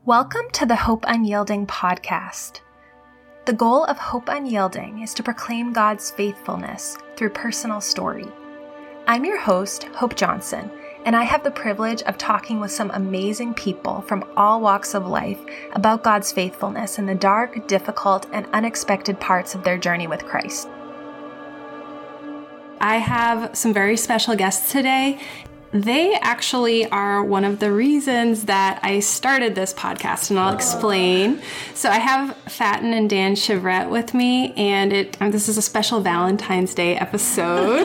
Welcome to the Hope Unyielding podcast. The goal of Hope Unyielding is to proclaim God's faithfulness through personal story. I'm your host, Hope Johnson, and I have the privilege of talking with some amazing people from all walks of life about God's faithfulness in the dark, difficult, and unexpected parts of their journey with Christ. I have some very special guests today. They actually are one of the reasons that I started this podcast, and I'll explain. So I have Faten and Dan Chevrette with me, and this is a special Valentine's Day episode.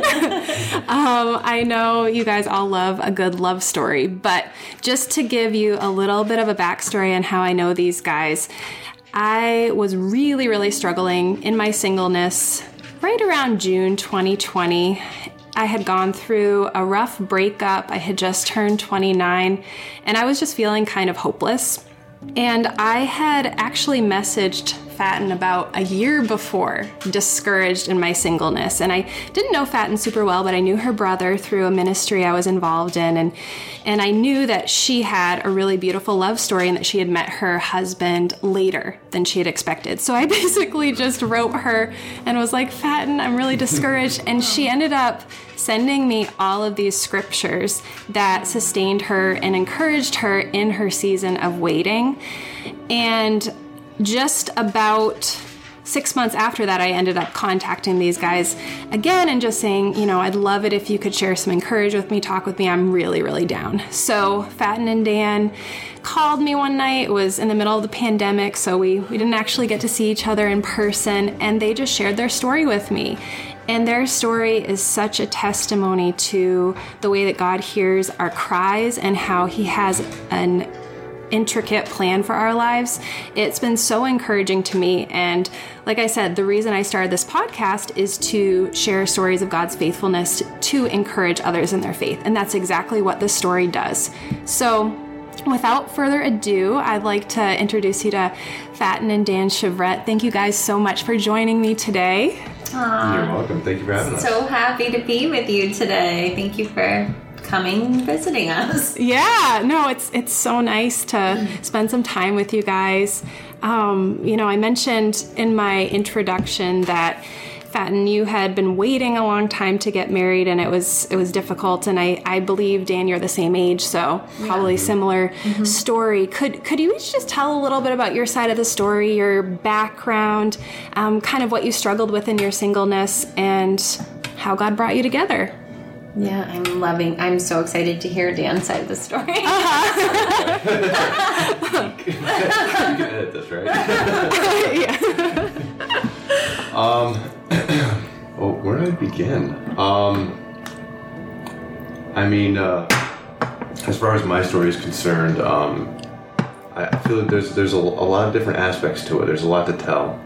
I know you guys all love a good love story, but just to give you a little bit of a backstory on how I know these guys, I was really, really struggling in my singleness right around June 2020. I had gone through a rough breakup. I had just turned 29, and I was just feeling kind of hopeless. And I had actually messaged Faten about a year before, discouraged in my singleness. And I didn't know Faten super well, but I knew her brother through a ministry I was involved in. And I knew that she had a really beautiful love story and that she had met her husband later than she had expected. So I basically just wrote her and was like, Faten, I'm really discouraged. And she ended up sending me all of these scriptures that sustained her and encouraged her in her season of waiting. And just about 6 months after that, I ended up contacting these guys again and just saying, I'd love it if you could share some encouragement with me, talk with me. I'm really, really down. So Faten and Dan called me one night. It was in the middle of the pandemic, so we didn't actually get to see each other in person, and they just shared their story with me. And their story is such a testimony to the way that God hears our cries and how He has an intricate plan for our lives. It's been so encouraging to me. And like I said, the reason I started this podcast is to share stories of God's faithfulness to encourage others in their faith. And that's exactly what this story does. So without further ado, I'd like to introduce you to Faten and Dan Chevrette. Thank you guys so much for joining me today. You're welcome. Thank you for having us. So happy to be with you today. Thank you for coming visiting us. Yeah, no, it's so nice to spend some time with you guys. I mentioned in my introduction that Faten, you had been waiting a long time to get married, and it was difficult. And I believe, Dan, you're the same age, so probably similar story. Could you each just tell a little bit about your side of the story, your background, kind of what you struggled with in your singleness, and how God brought you together? Yeah, I'm so excited to hear Dan's side of the story. You can edit this, right? Yeah. Well, where do I begin? As far as my story is concerned, I feel like there's a lot of different aspects to it. There's a lot to tell.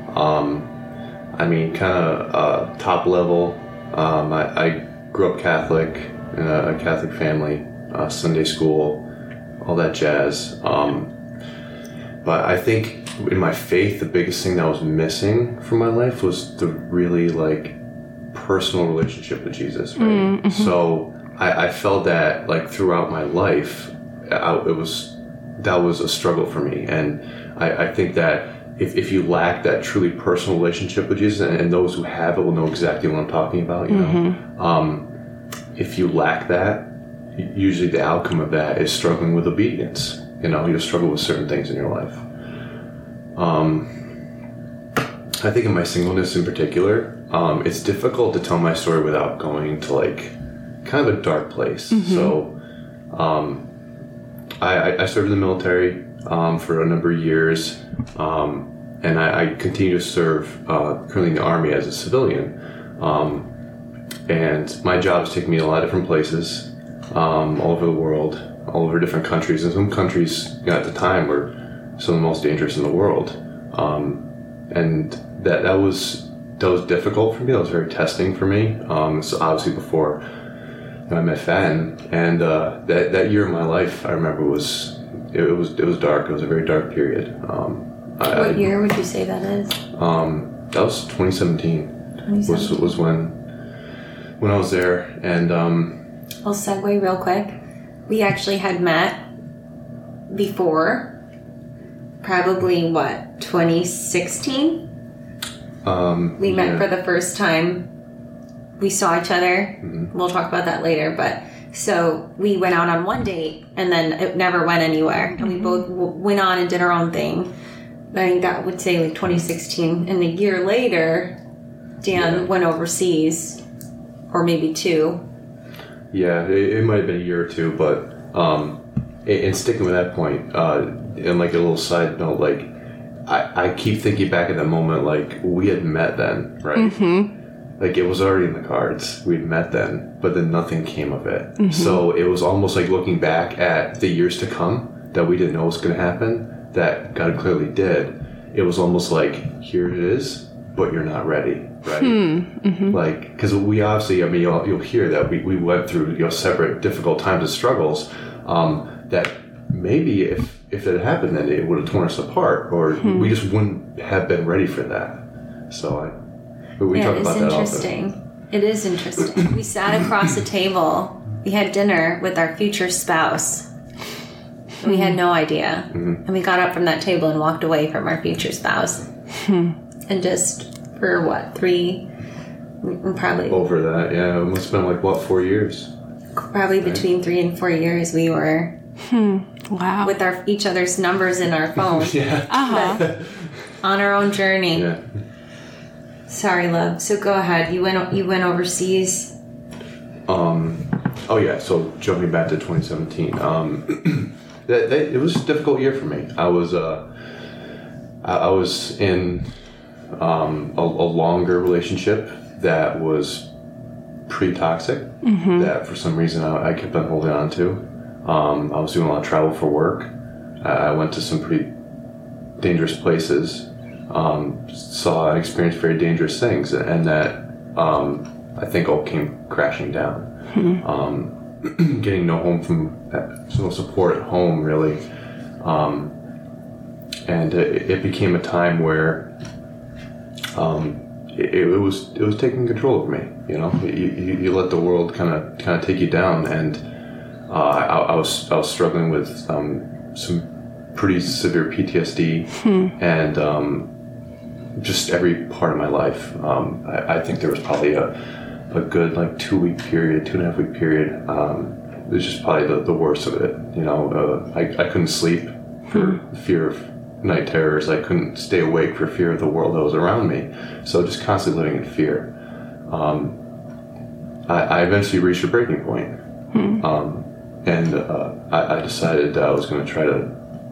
Top level, I grew up Catholic in a Catholic family, Sunday school, all that jazz. But I think in my faith, the biggest thing that was missing from my life was the really personal relationship with Jesus. Right? Mm-hmm. So I felt that throughout my life, that was a struggle for me, and I think that if you lack that truly personal relationship with Jesus, and those who have it will know exactly what I'm talking about, you know, if you lack that, usually the outcome of that is struggling with obedience. You struggle with certain things in your life. I think in my singleness in particular, it's difficult to tell my story without going to kind of a dark place. So I served in the military for a number of years, and I continue to serve currently in the Army as a civilian. And my job has taken me to a lot of different places all over the world, all over different countries, and some countries at the time were some of the most dangerous in the world. And that was difficult for me. That was very testing for me. So obviously before I met Faten, and that year of my life, I remember it was dark. It was a very dark period. What year would you say that is? That was 2017. Was when I was there, and I'll segue real quick. We actually had met before probably, 2016? We met for the first time. We saw each other. Mm-hmm. We'll talk about that later. But so we went out on one date, and then it never went anywhere. And we both went on and did our own thing. I think that would say 2016. And a year later, Dan went overseas, or maybe 2. Yeah, it might have been a year or 2, but and sticking with that point, and like a little side note, like I keep thinking back at that moment, like we had met then, right? Mm-hmm. Like it was already in the cards. We'd met then, but then nothing came of it. Mm-hmm. So it was almost like looking back at the years to come that we didn't know was going to happen, that God clearly did. It was almost like, here it is, but you're not ready, right? Mm-hmm. Like, because we obviously, I mean, you'll hear that we went through separate difficult times and struggles. That maybe if it had happened, then it would have torn us apart, or we just wouldn't have been ready for that. So we talk about that often. It is interesting. We sat across the table. We had dinner with our future spouse. We had no idea. Mm-hmm. And we got up from that table and walked away from our future spouse. And just for 3, probably over that, yeah, it must have been 4 years. Probably between 3 and 4 years we were wow, with each other's numbers in our phone. On our own journey. Yeah. Sorry, love. So go ahead. You went overseas. Oh yeah. So jumping back to 2017. It was a difficult year for me. I was in a longer relationship that was pretty toxic. Mm-hmm. That for some reason I kept on holding on to. I was doing a lot of travel for work. I went to some pretty dangerous places. Saw and experienced very dangerous things, and that I think all came crashing down. Mm-hmm. Getting no support at home, really, and it became a time where it was taking control of me. You let the world kind of take you down, and I was struggling with some pretty severe PTSD, and just every part of my life. I think there was probably a good 2-week period, 2.5-week period. It was just probably the worst of it. I couldn't sleep for fear of night terrors. I couldn't stay awake for fear of the world that was around me. So just constantly living in fear. I eventually reached a breaking point. And I decided I was going to try to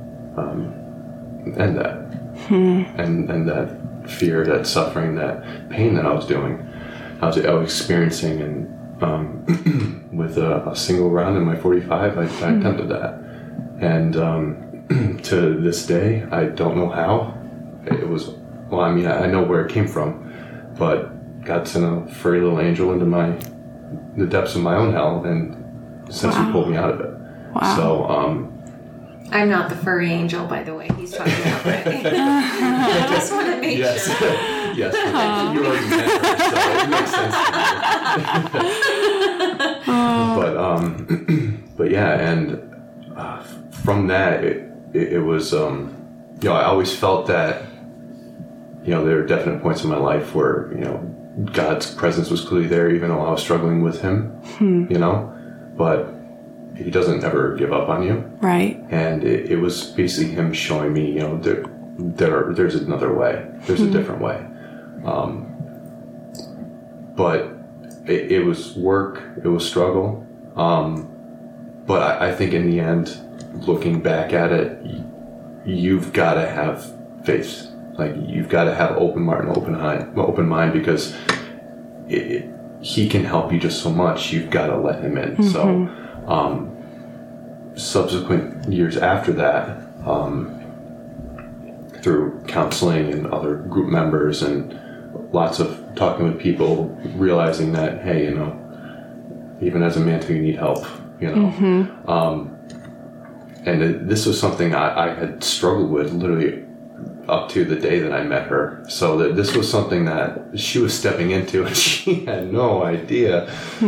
end that. And that fear, that suffering, that pain that I was doing. I was experiencing, and with a single round in my .45, I attempted that. And to this day, I don't know how. It was, I know where it came from, but God sent a furry little angel into the depths of my own hell, and essentially pulled me out of it. Wow. So, I'm not the furry angel, by the way. He's talking about me. I just want to make sure. Yes. You already met her, so it makes sense. But yeah, and from that, it was, I always felt that, there were definite points in my life where, God's presence was clearly there, even though I was struggling with Him, but He doesn't ever give up on you. Right. And it was basically Him showing me, there's another way. There's a different way. But it was work. It was struggle. But I think in the end, looking back at it, you've got to have faith. You've got to have open heart and open mind, because He can help you just so much. You've got to let Him in. So, subsequent years after that, through counseling and other group members and lots of talking with people, realizing that, hey, even as a man too, you need help, and this was something I had struggled with literally up to the day that I met her. So that this was something that she was stepping into, and she had no idea.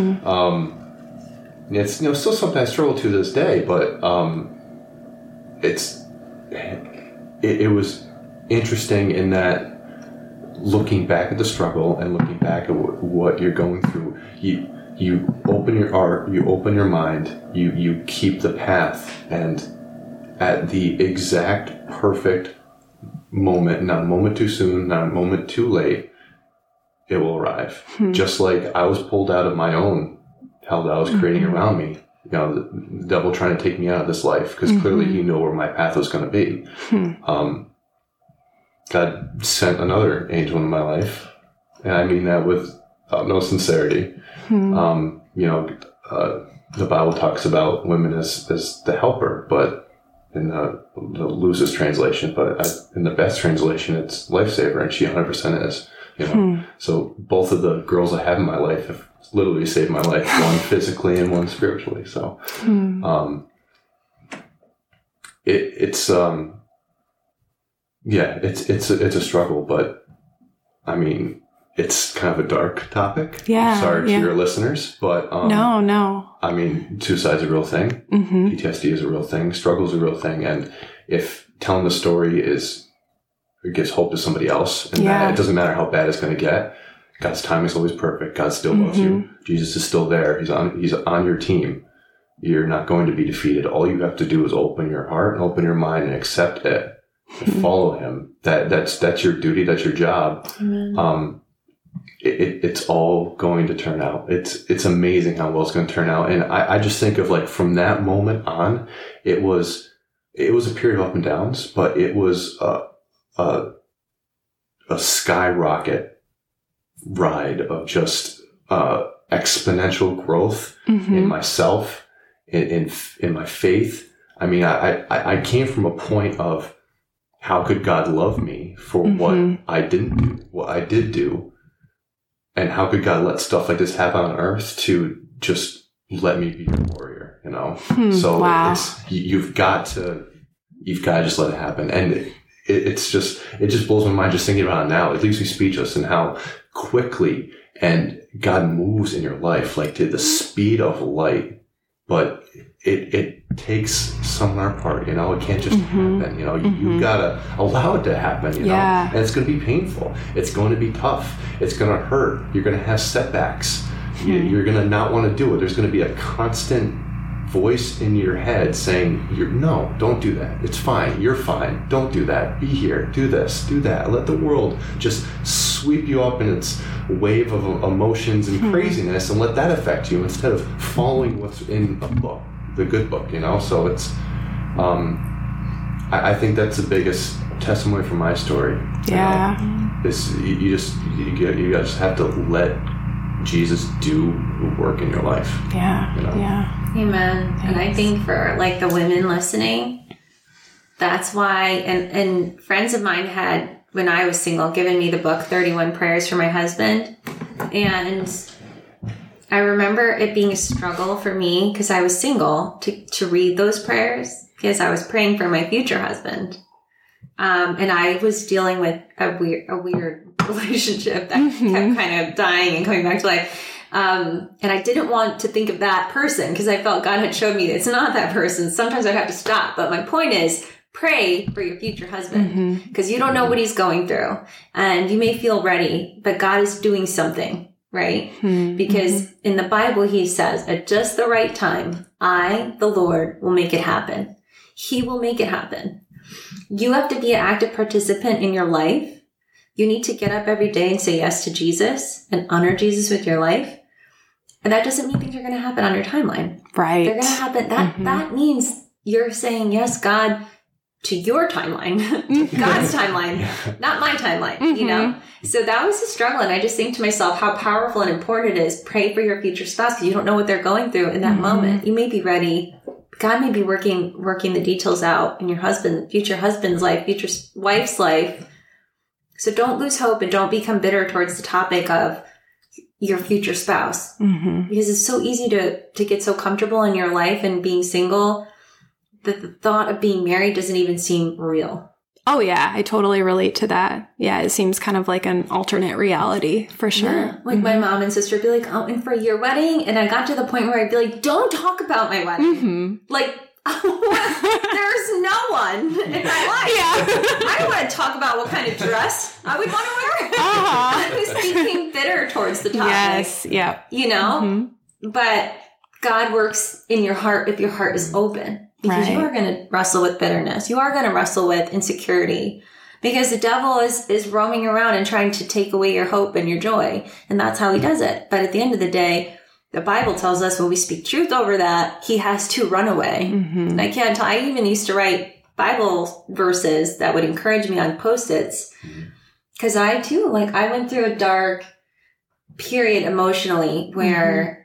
It's still something I struggle to this day, but it was interesting in that looking back at the struggle and looking back at what you're going through, you open your heart, you open your mind, you keep the path, and at the exact perfect moment, not a moment too soon, not a moment too late, it will arrive. Just like I was pulled out of my own hell that I was creating around me. You know, the devil trying to take me out of this life, because clearly he knew where my path was going to be. God sent another angel into my life, and I mean that with no sincerity. The Bible talks about women as the helper, but in the loosest translation, but in the best translation, it's lifesaver, and she 100% is. You know, so both of the girls I have in my life have literally saved my life, one physically and one spiritually. So, it's a struggle, but I mean, it's kind of a dark topic. Yeah. Sorry to your listeners, but no. I mean, suicide's a real thing. PTSD is a real thing. Struggle's a real thing. And if telling the story it gives hope to somebody else, and that it doesn't matter how bad it's going to get, God's timing is always perfect. God still loves you. Jesus is still there. He's on your team. You're not going to be defeated. All you have to do is open your heart and open your mind and accept it and follow him. That's your duty. That's your job. It's all going to turn out. It's amazing how well it's going to turn out. And I just think of, like, from that moment on, it was a period of up and downs, but it was a skyrocket ride of just exponential growth in myself, in my faith. I mean, I came from a point of, how could God love me for what I didn't do, what I did do, and how could God let stuff like this happen on earth to just let me be your warrior, you know? So you've got to just let it happen. And it just blows my mind just thinking about it now. It leaves me speechless, and how quickly and God moves in your life, like to the speed of light. But it takes some on our part, you know. It can't just happen, you know. You gotta allow it to happen, you know. And it's going to be painful. It's going to be tough. It's going to hurt. You're going to have setbacks. You're going to not want to do it. There's going to be a constant voice in your head saying, no, don't do that. It's fine. You're fine. Don't do that. Be here. Do this. Do that. Let the world just sweep you up in its wave of emotions and craziness, and let that affect you instead of following what's in a book, the good book, you know? So it's, I think that's the biggest testimony from my story. Yeah. You just have to let Jesus do the work in your life. Yeah. You know? Yeah. Amen. Thanks. And I think for, like, the women listening, that's why, and friends of mine had, when I was single, given me the book 31 Prayers for My Husband. And I remember it being a struggle for me, because I was single, to read those prayers, because I was praying for my future husband. And I was dealing with a weird relationship that kept kind of dying and coming back to life. And I didn't want to think of that person, because I felt God had showed me it's not that person. Sometimes I'd have to stop. But my point is, pray for your future husband, because you don't know what he's going through. And you may feel ready, but God is doing something, right? Because in the Bible, he says, at just the right time, I, the Lord, will make it happen. He will make it happen. You have to be an active participant in your life. You need to get up every day and say yes to Jesus and honor Jesus with your life. And that doesn't mean things are going to happen on your timeline. Right. They're going to happen. That means you're saying, yes, God, to your timeline, God's timeline, not my timeline, you know? So that was a struggle. And I just think to myself how powerful and important it is. Pray for your future spouse, because you don't know what they're going through in that moment. You may be ready. God may be working the details out in your future husband's life, future wife's life. So don't lose hope, and don't become bitter towards the topic of your future spouse, because it's so easy to get so comfortable in your life and being single that the thought of being married doesn't even seem real. Oh yeah, I totally relate to that. Yeah, it seems kind of like an alternate reality for sure. Yeah. Like my mom and sister would be like, oh, and for your wedding? And I got to the point where I'd be like, don't talk about my wedding. Like, There's no one in my life. I don't want to talk about what kind of dress I would want to wear. I was being bitter towards the topic. Yes, yeah. You know? But God works in your heart if your heart is open. Because you are going to wrestle with bitterness. You are going to wrestle with insecurity. Because the devil is roaming around and trying to take away your hope and your joy. And that's how he does it. But at the end of the day, the Bible tells us when we speak truth over that, he has to run away. And I can't tell. I even used to write Bible verses that would encourage me on Post-its. Because I too, I went through a dark period emotionally where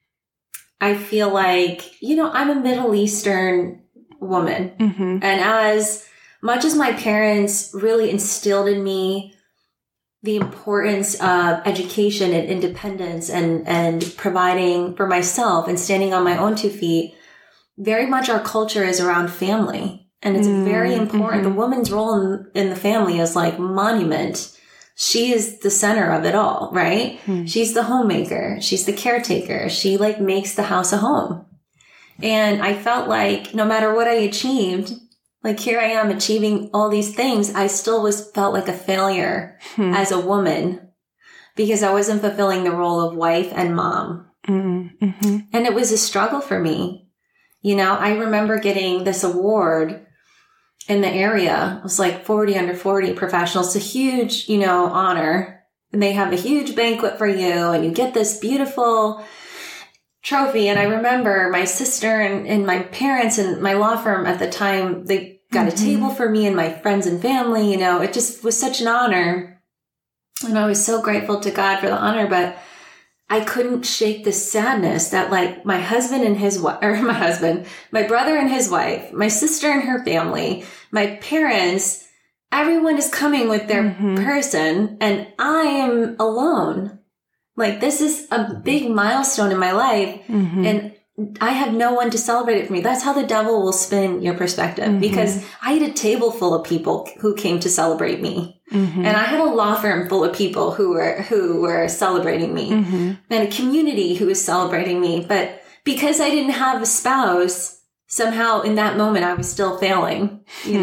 I feel like, I'm a Middle Eastern woman. And as much as my parents really instilled in me the importance of education and independence and providing for myself and standing on my own 2 feet, very much our culture is around family. And it's very important. The woman's role in the family is like monument. She is the center of it all, right? She's the homemaker. She's the caretaker. She makes the house a home. And I felt like no matter what I achieved, here I am achieving all these things, I still felt like a failure as a woman because I wasn't fulfilling the role of wife and mom. And it was a struggle for me. I remember getting this award in the area. It was 40 under 40 professionals. It's a huge, honor. And they have a huge banquet for you and you get this beautiful trophy. And I remember my sister and my parents and my law firm at the time, they got a table for me and my friends and family. It just was such an honor. And I was so grateful to God for the honor, but I couldn't shake the sadness that my husband and his wife, or my brother and his wife, my sister and her family, my parents, everyone is coming with their person and I am alone. This is a big milestone in my life and I have no one to celebrate it for me. That's how the devil will spin your perspective because I had a table full of people who came to celebrate me. And I had a law firm full of people who were celebrating me and a community who was celebrating me. But because I didn't have a spouse, somehow in that moment, I was still failing,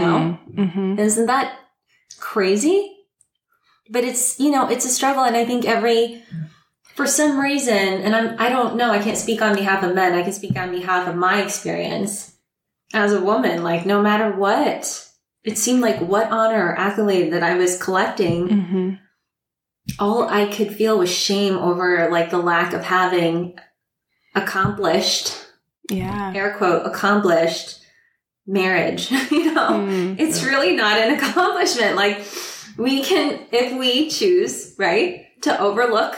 Isn't that crazy? But it's, it's a struggle. And I think for some reason, and I don't know, I can't speak on behalf of men. I can speak on behalf of my experience as a woman, no matter what, it seemed like what honor or accolade that I was collecting, all I could feel was shame over the lack of having accomplished, air quote, accomplished marriage. It's really not an accomplishment. We can, if we choose, right, to overlook,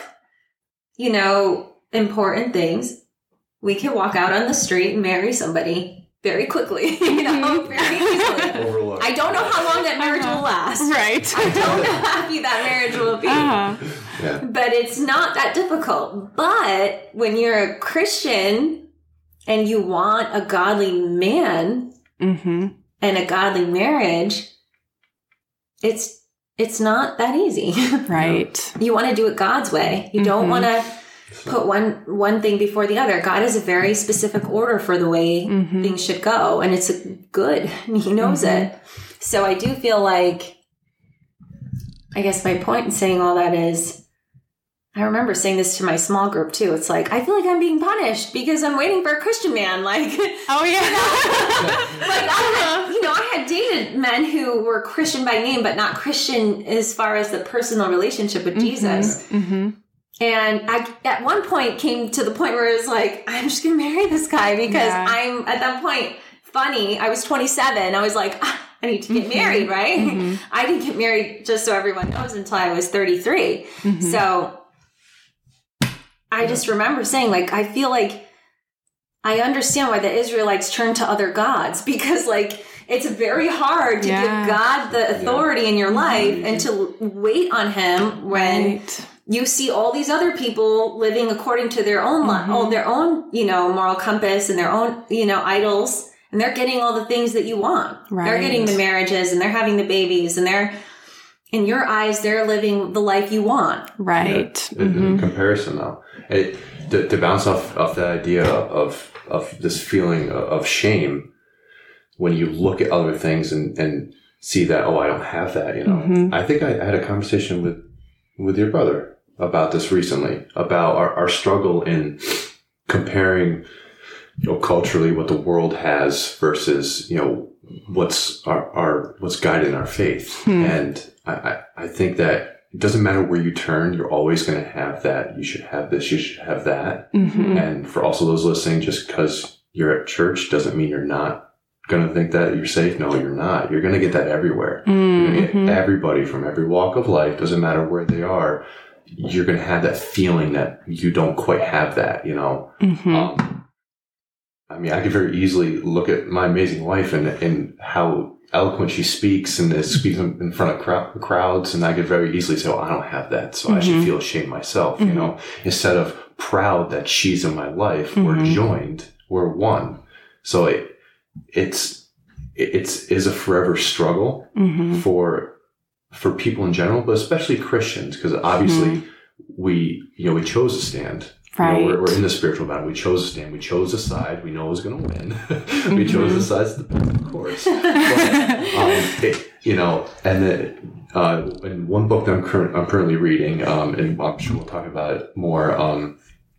important things, we can walk out on the street and marry somebody very quickly, very easily. Overlook. I don't know how long that marriage will last. Right. I don't know how happy that marriage will be. Yeah. But it's not that difficult. But when you're a Christian and you want a godly man and a godly marriage, it's not that easy. Right. You want to do it God's way. You don't want to put one thing before the other. God has a very specific order for the way things should go. And it's good. He knows it. So I do feel like, I guess my point in saying all that is, I remember saying this to my small group too. It's I feel like I'm being punished because I'm waiting for a Christian man. Oh yeah. I had dated men who were Christian by name, but not Christian as far as the personal relationship with Jesus. And I, at one point, came to the point where it was I'm just going to marry this guy because I'm at that point funny. I was 27. I was I need to get married, right? I didn't get married, just so everyone knows, until I was 33. So I just remember saying, I feel like I understand why the Israelites turned to other gods because, it's very hard to give God the authority in your life and to wait on him when you see all these other people living according to their own their own, moral compass and their own, idols, and they're getting all the things that you want. Right. They're getting the marriages and they're having the babies and they're, in your eyes, they're living the life you want. Right. In comparison, though, to bounce off that idea of this feeling of shame, when you look at other things and see that, oh, I don't have that, you know. Mm-hmm. I think I had a conversation with your brother about this recently, about our struggle in comparing, you know, culturally what the world has versus, you know, what's guiding our faith. And I think that it doesn't matter where you turn, you're always going to have that. You should have this, you should have that. Mm-hmm. And for also those listening, just because you're at church doesn't mean you're not going to think that you're safe. No, you're not. You're going to get that everywhere. Mm-hmm. You're going to get everybody from every walk of life, doesn't matter where they are. You're going to have that feeling that you don't quite have that, you know. Mm-hmm. I mean, I could very easily look at my amazing wife and how eloquent she speaks and is speaking in front of crowds, and I could very easily say, well, I don't have that, so I should feel ashamed myself, you know, instead of proud that she's in my life. We're joined, we're one. So it's a forever struggle for people in general, but especially Christians, because obviously we chose to stand. Right. You know, we're in the spiritual battle. We chose to stand. We chose a side. We know who's going to win. We chose the sides of the course. But, you know, and in one book that I'm currently reading, and I'm sure we'll talk about it more.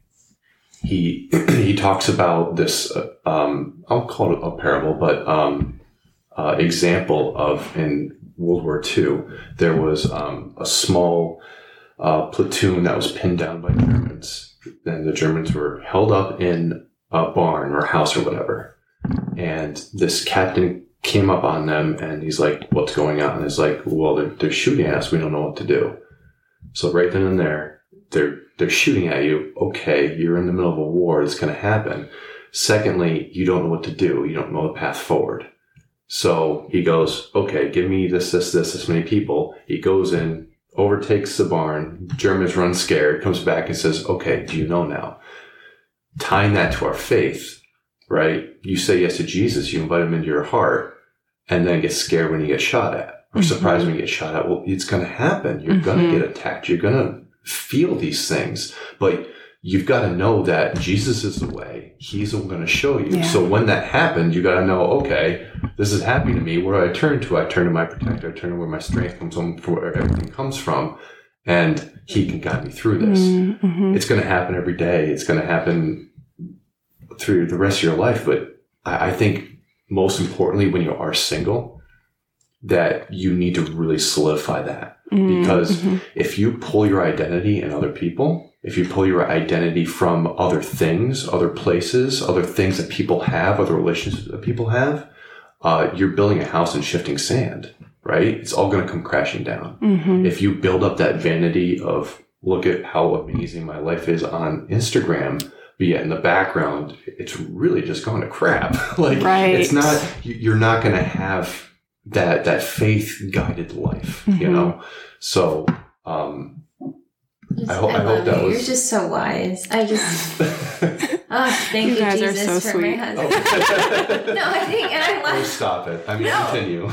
He talks about this. I'll call it a parable, but example of in World War II, there was a small platoon that was pinned down by Germans. And the Germans were held up in a barn or a house or whatever. And this captain came up on them and he's like, what's going on? And he's like, well, they're shooting at us. We don't know what to do. So right then and there, they're shooting at you. Okay, you're in the middle of a war. It's going to happen. Secondly, you don't know what to do. You don't know the path forward. So he goes, okay, give me this many people. He goes in, overtakes the barn. Germans run scared, comes back and says, okay, do you know now? Tying that to our faith, right? You say yes to Jesus, you invite him into your heart, and then get scared when you get shot at, or surprised when you get shot at. Well, it's going to happen. You're going to get attacked. You're going to feel these things, but you've got to know that Jesus is the way. He's going to show you. Yeah. So when that happened, you got to know, okay, this is happening to me. Where do I turn to? I turn to my protector. I turn to where my strength comes from where everything comes from. And he can guide me through this. Mm-hmm. It's going to happen every day. It's going to happen through the rest of your life. But I think most importantly, when you are single, that you need to really solidify that. Because if you pull your identity in other people, if you pull your identity from other things, other places, other things that people have, other relationships that people have, you're building a house in shifting sand, right? It's all going to come crashing down. If you build up that vanity of, look at how amazing my life is on Instagram, but yet in the background, it's really just gone to crap. Like, it's not, you're not going to have that faith guided life, you know? So, I hope that was. You're just so wise. Thank you, guys Jesus, are so for sweet. my husband. No, I think, and I love. Oh, stop it! I mean, continue.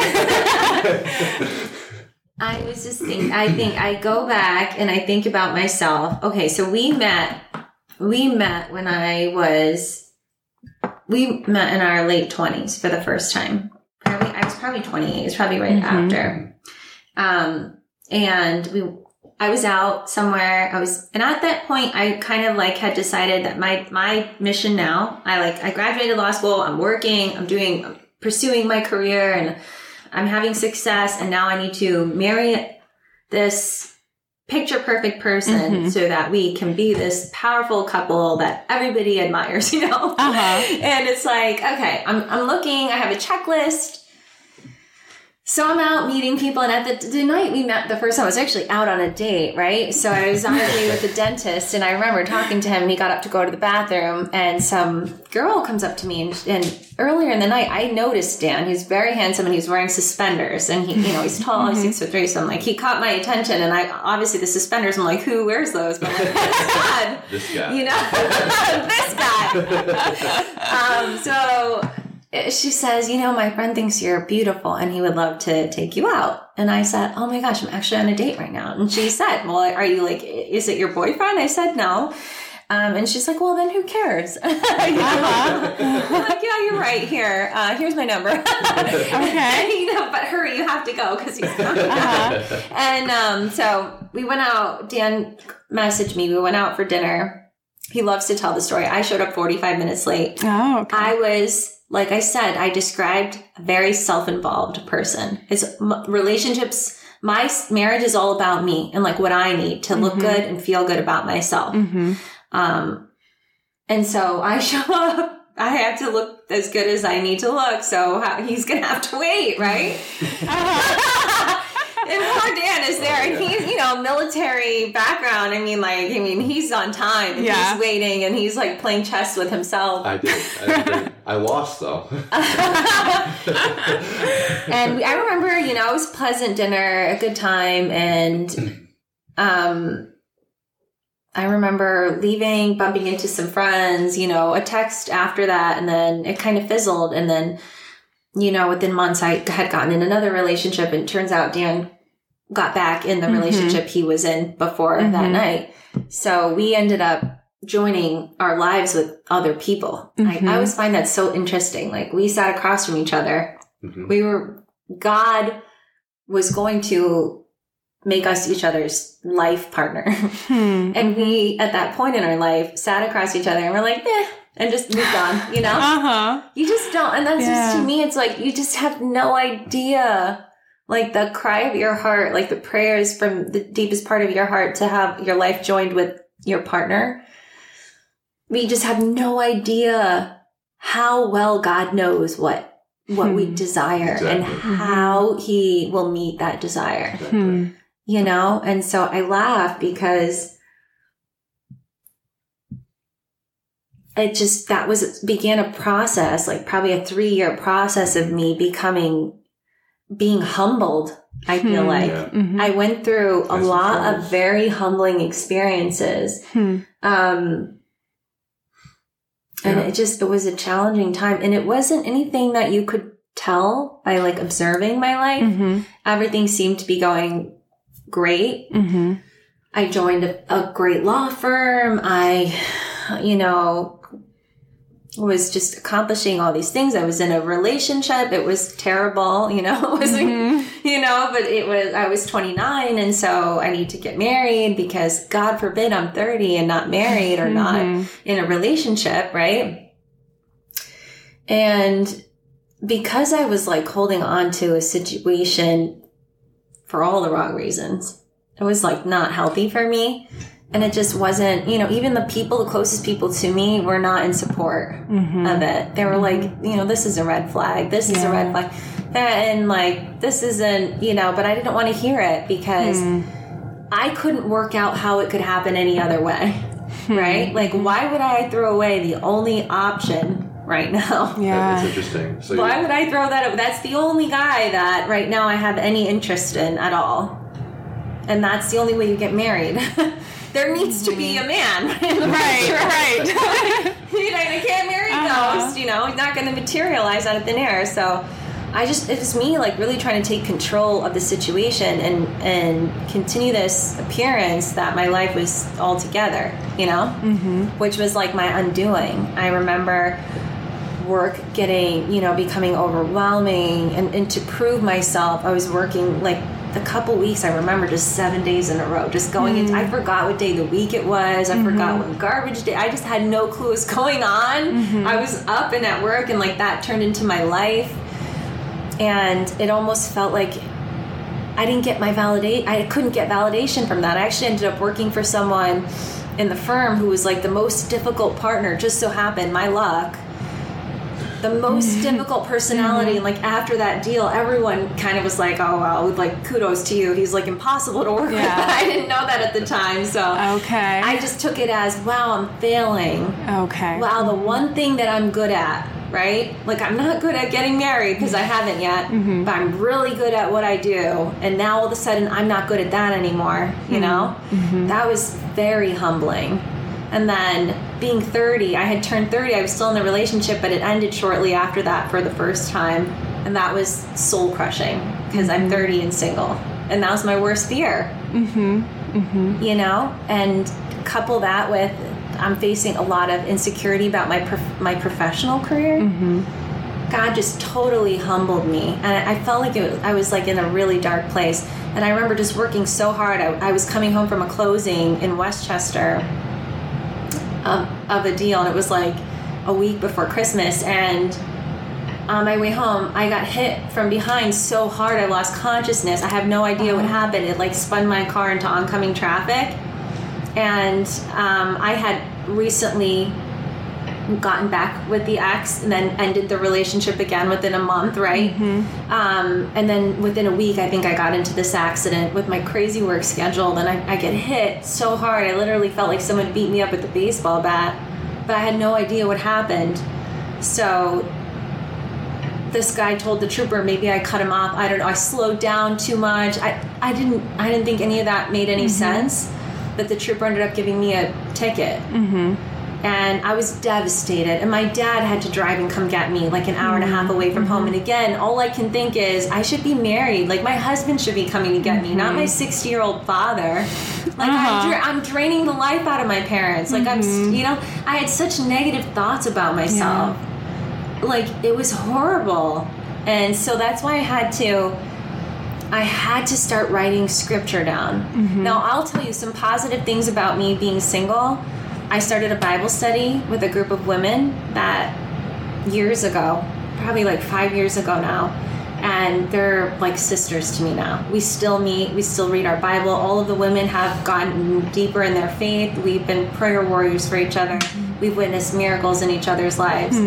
I was just thinking. I go back and I think about myself. Okay, so we met when we met in our late 20s for the first time. I was probably 28. It was probably right after. And I was out somewhere. And at that point, I kind of like had decided that my mission now, I graduated law school. I'm working, I'm pursuing my career, and I'm having success. And now I need to marry this picture perfect person so that we can be this powerful couple that everybody admires, you know? And it's like, okay, I'm looking, I have a checklist. So I'm out meeting people, and at the night we met the first time, I was actually out on a date, right? So I was on a date with the dentist, and I remember talking to him, and he got up to go to the bathroom, and some girl comes up to me, and earlier in the night, I noticed Dan. He's very handsome, and he's wearing suspenders, and he's tall, he's 6'3", so I'm like, he caught my attention, and I obviously the suspenders, I'm like, who wears those? But I'm like, God, this guy, you know, this guy. So she says, my friend thinks you're beautiful and he would love to take you out. And I said, oh my gosh, I'm actually on a date right now. And she said, well, are you is it your boyfriend? I said, no. And she's like, well, then who cares? I'm like, yeah, you're right. Here's my number. Okay. But hurry, you have to go because he's coming. And so we went out. Dan messaged me. We went out for dinner. He loves to tell the story. I showed up 45 minutes late. Oh, okay. I was, like I said, I described a very self-involved person. His relationships, my marriage is all about me and like what I need to look good and feel good about myself. And so I show up. I have to look as good as I need to look. So he's going to have to wait, right? And poor Dan is there, and he's, military background. He's on time, and he's waiting, and he's like playing chess with himself. I did. I lost though. And I remember, it was a pleasant dinner, a good time, and I remember leaving, bumping into some friends, a text after that, and then it kind of fizzled, and then, within months I had gotten in another relationship, and it turns out Dan got back in the relationship he was in before that night. So we ended up joining our lives with other people. I always find that so interesting. Like, we sat across from each other. God was going to make us each other's life partner. And we, at that point in our life, sat across each other and we're like, and just moved on, You just don't. And that's just, to me, it's like, you just have no idea. Like, the cry of your heart, like the prayers from the deepest part of your heart to have your life joined with your partner. We just have no idea how well God knows what we desire and how he will meet that desire, And so I laugh because began a process, like probably a 3-year process of me being humbled. I feel like I went through a lot of very humbling experiences. And it was a challenging time, and it wasn't anything that you could tell by like observing my life. Everything seemed to be going great. I joined a great law firm. I, was just accomplishing all these things. I was in a relationship. It was terrible, it wasn't, but I was 29. And so I need to get married because God forbid I'm 30 and not married or not in a relationship. Right. And because I was like holding on to a situation for all the wrong reasons, it was like not healthy for me. And it just wasn't, even the closest people to me were not in support of it. They were like, this is a red flag. This is a red flag. And like, this isn't, but I didn't want to hear it because I couldn't work out how it could happen any other way. Right? Like, why would I throw away the only option right now? Yeah. That's interesting. So why would I throw that away? That's the only guy that right now I have any interest in at all. And that's the only way you get married. There needs to be a man. Right. You can't marry ghosts, he's not going to materialize out of thin air. So it's me like really trying to take control of the situation and continue this appearance that my life was all together, which was like my undoing. I remember work getting, becoming overwhelming and to prove myself, I was working like a couple weeks. I remember just 7 days in a row, just going into, I forgot what day of the week it was. I forgot what garbage day. I just had no clue what was going on. I was up and at work and like that turned into my life. And it almost felt like I didn't get I couldn't get validation from that. I actually ended up working for someone in the firm who was like the most difficult partner. Just so happened, my luck, the most difficult personality. And like after that deal, everyone kind of was like, oh, well, like kudos to you. He's like impossible to work with. I didn't know that at the time. So I just took it as, wow, I'm failing. Wow, the one thing that I'm good at, right? Like I'm not good at getting married because I haven't yet, but I'm really good at what I do. And now all of a sudden I'm not good at that anymore, That was very humbling. And then being 30, I had turned 30. I was still in the relationship, but it ended shortly after that for the first time. And that was soul crushing because I'm 30 and single. And that was my worst fear, And couple that with I'm facing a lot of insecurity about my professional career. God just totally humbled me, and I felt like I was like in a really dark place. And I remember just working so hard. I was coming home from a closing in Westchester of a deal, and it was like a week before Christmas. And on my way home, I got hit from behind so hard I lost consciousness. I have no idea what happened. It like spun my car into oncoming traffic. And I had recently gotten back with the ex and then ended the relationship again within a month, right? And then within a week, I think I got into this accident with my crazy work schedule, and I get hit so hard. I literally felt like someone beat me up with a baseball bat, but I had no idea what happened. So this guy told the trooper maybe I cut him off. I don't know. I slowed down too much. I didn't think any of that made any sense, but the trooper ended up giving me a ticket. And I was devastated. And my dad had to drive and come get me like an hour and a half away from home. And again, all I can think is I should be married. Like my husband should be coming to get me, not my 60-year-old father. Like I'm draining the life out of my parents. Like I had such negative thoughts about myself. Like it was horrible. And so that's why I had to start writing scripture down. Now I'll tell you some positive things about me being single. I started a Bible study with a group of women that years ago, probably like 5 years ago now, and they're like sisters to me now. We still meet, we still read our Bible. All of the women have gotten deeper in their faith. We've been prayer warriors for each other. We've witnessed miracles in each other's lives.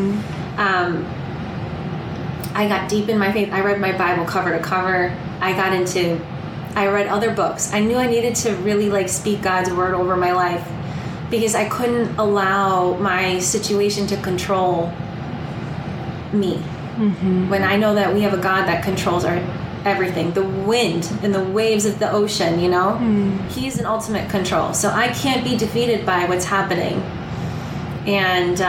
I got deep in my faith. I read my Bible cover to cover. I read other books. I knew I needed to really like speak God's word over my life, because I couldn't allow my situation to control me. When I know that we have a God that controls everything, the wind and the waves of the ocean, He's in ultimate control. So I can't be defeated by what's happening. And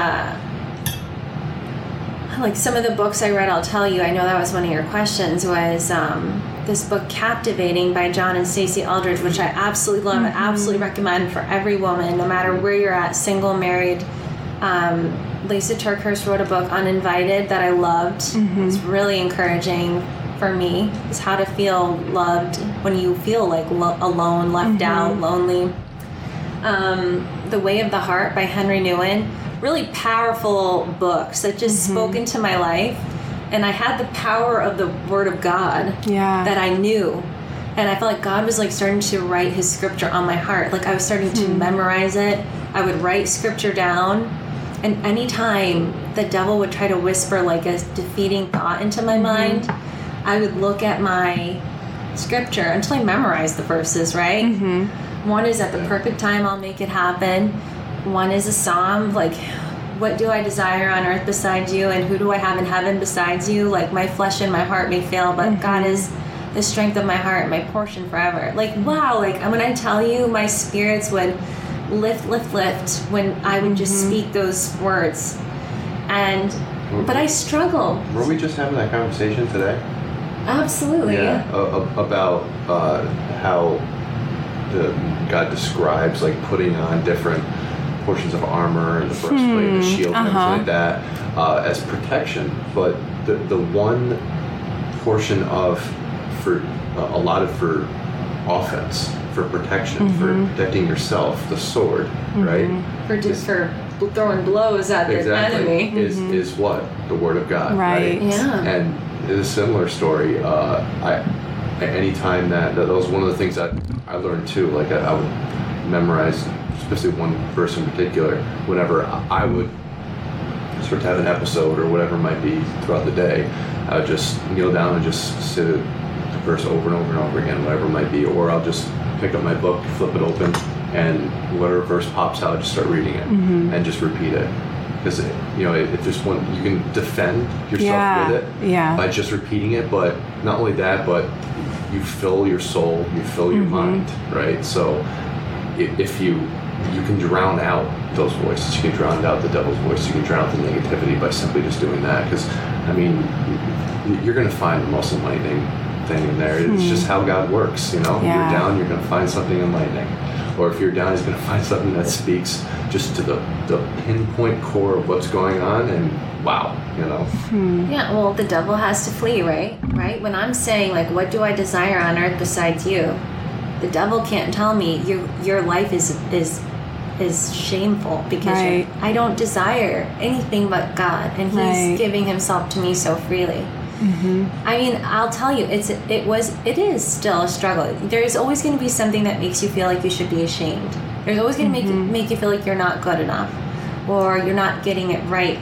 like some of the books I read, I'll tell you, I know that was one of your questions, was this book Captivating by John and Stacey Eldridge, which I absolutely love. I absolutely recommend for every woman, no matter where you're at, single, married. Lisa TerKeurst wrote a book, Uninvited, that I loved. It's really encouraging for me. It's how to feel loved when you feel like alone, left out, lonely. The Way of the Heart by Henry Nouwen. Really powerful books that just spoke into my life. And I had the power of the Word of God that I knew. And I felt like God was like starting to write His scripture on my heart. Like I was starting to memorize it. I would write scripture down. And anytime the devil would try to whisper like a defeating thought into my mind, I would look at my scripture until I memorized the verses, right? One is at the perfect time I'll make it happen. One is a psalm, like, what do I desire on earth besides you, and who do I have in heaven besides you? Like, my flesh and my heart may fail, but God is the strength of my heart and my portion forever. Like, wow, like, when I tell you, my spirits would lift when I would just speak those words. But I struggle. Were we just having that conversation today? Absolutely. Yeah, about how God describes, like, putting on different portions of armor and the breastplate and the shield and everything like that as protection. But the one portion for offense, for protection, for protecting yourself, the sword, right? For throwing blows at the enemy. Is what? The Word of God, right? Yeah. And it's a similar story. Anytime that was one of the things that I learned too. Like I would memorize, especially one verse in particular, whenever I would sort of have an episode or whatever it might be throughout the day. I would just kneel down and just sit the verse over and over and over again, whatever it might be, or I'll just pick up my book, flip it open, and whatever verse pops out, just start reading it and just repeat it. Because it just you can defend yourself with it by just repeating it. But not only that, but you fill your soul, you fill your mind, right? So if you can drown out those voices, you can drown out the devil's voice, you can drown out the negativity by simply just doing that. Because you're going to find the most enlightening thing in there. It's just how God works. You're down, you're going to find something enlightening. or if you're down, he's going to find something that speaks just to the pinpoint core of what's going on, and wow, you know. Yeah, well, the devil has to flee, right? When I'm saying, like, what do I desire on earth besides you? The devil can't tell me your life is shameful, because I don't desire anything but God, and he's giving himself to me so freely. I mean, I'll tell you, it is still a struggle. There's always going to be something that makes you feel like you should be ashamed. There's always going to make you feel like you're not good enough, or you're not getting it right.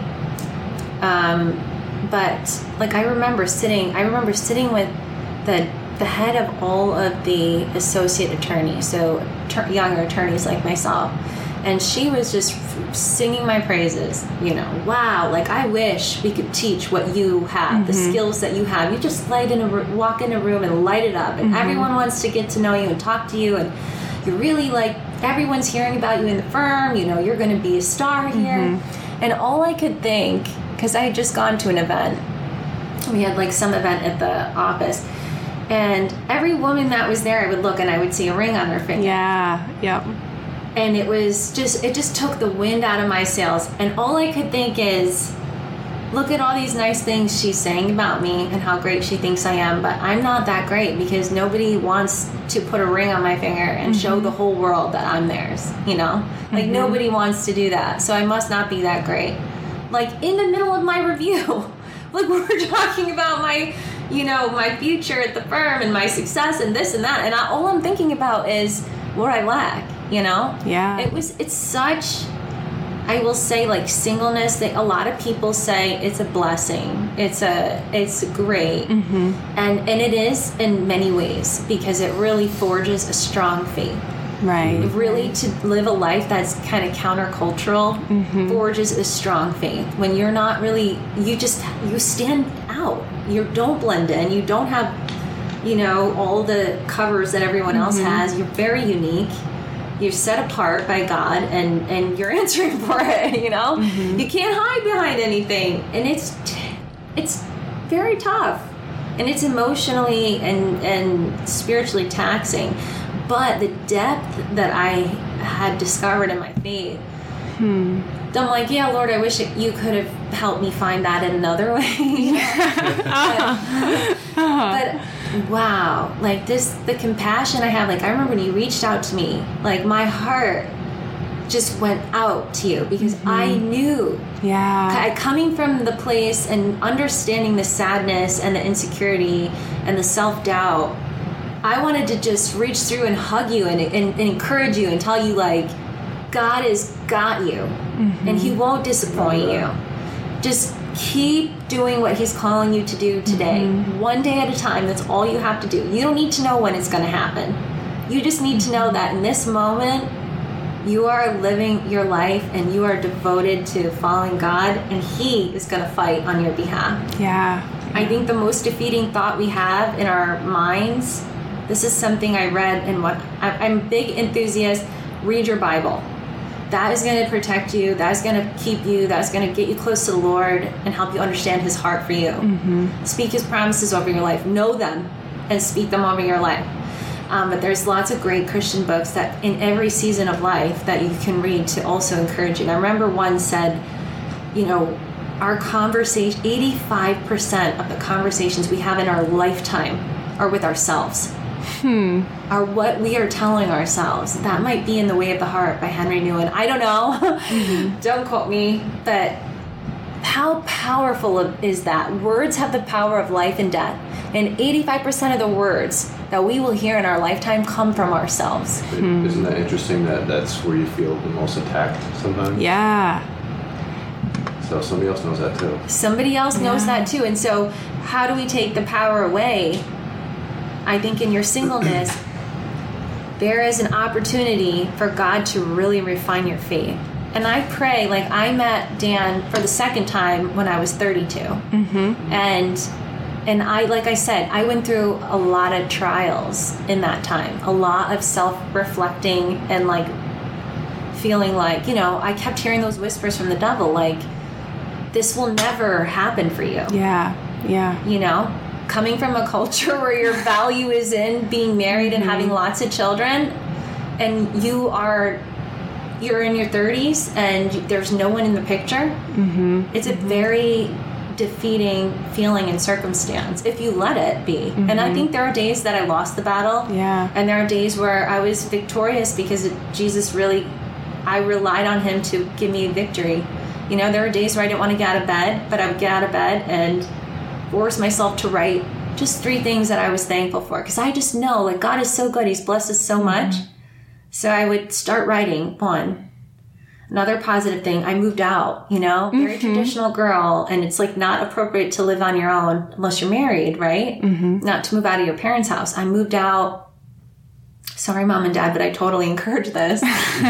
But like I remember sitting with the head of all of the associate attorneys, so younger attorneys like myself, and she was just singing my praises. You know, wow, like I wish we could teach what you have, the skills that you have. You just walk in a room and light it up, and everyone wants to get to know you and talk to you, and you're really like, everyone's hearing about you in the firm. You know, you're going to be a star here. And all I could think, because I had just gone to an event, we had like some event at the office, and every woman that was there, I would look and I would see a ring on her finger. Yeah, yep. And it just took the wind out of my sails. And all I could think is, look at all these nice things she's saying about me and how great she thinks I am, but I'm not that great, because nobody wants to put a ring on my finger and show the whole world that I'm theirs, you know? Like, nobody wants to do that, so I must not be that great. Like, in the middle of my review, like, we're talking about my future at the firm and my success and this and that, and all I'm thinking about is what I lack, you know? Yeah. It's such, I will say, like, singleness, a lot of people say it's a blessing. It's great. And it is in many ways, because it really forges a strong faith. Right. Really, to live a life that's kind of countercultural forges a strong faith. When you're not really, you stand out. You don't blend in. You don't have, all the covers that everyone else has. You're very unique. You're set apart by God, and you're answering for it, you know? You can't hide behind anything. And it's very tough. And it's emotionally and spiritually taxing. But the depth that I had discovered in my faith, I'm like, yeah, Lord, I wish you could have helped me find that in another way. But wow, like the compassion I have, like I remember when you reached out to me, like my heart just went out to you, because I knew, coming from the place and understanding the sadness and the insecurity and the self-doubt, I wanted to just reach through and hug you and encourage you and tell you, like, God has got you, and he won't disappoint you. Just keep doing what he's calling you to do today, one day at a time. That's all you have to do. You don't need to know when it's going to happen. You just need to know that in this moment, you are living your life and you are devoted to following God, and he is going to fight on your behalf. Yeah. I think the most defeating thought we have in our minds, this is something I read, and I'm a big enthusiast, read your Bible. That is going to protect you. That's going to keep you. That's going to get you close to the Lord and help you understand his heart for you. Speak his promises over your life. Know them and speak them over your life. But there's lots of great Christian books that in every season of life that you can read to also encourage you. And I remember one said, our conversation, 85% of the conversations we have in our lifetime are with ourselves. Are what we are telling ourselves. That might be In the Way of the Heart by Henry Nouwen. I don't know. Don't quote me. But how powerful is that? Words have the power of life and death. And 85% of the words that we will hear in our lifetime come from ourselves. Isn't that interesting that that's where you feel the most attacked sometimes? Yeah. So somebody else knows that too. Somebody else knows that too. And so how do we take the power away? I think in your singleness, there is an opportunity for God to really refine your faith. And I pray, like I met Dan for the second time when I was 32. And I, like I said, I went through a lot of trials in that time, a lot of self-reflecting and like feeling like, I kept hearing those whispers from the devil, like, this will never happen for you. Yeah. Coming from a culture where your value is in being married and having lots of children, and you're in your 30s and there's no one in the picture, it's a very defeating feeling and circumstance if you let it be. And I think there are days that I lost the battle. Yeah. And there are days where I was victorious because Jesus really, I relied on him to give me victory. You know, there are days where I didn't want to get out of bed, but I would get out of bed and force myself to write just 3 things that I was thankful for. Because I just know, like, God is so good. He's blessed us so much. So I would start writing one. Another positive thing, I moved out, you know, very traditional girl. And it's like not appropriate to live on your own unless you're married, right? Not to move out of your parents' house. I moved out. Sorry, Mom and Dad, but I totally encourage this.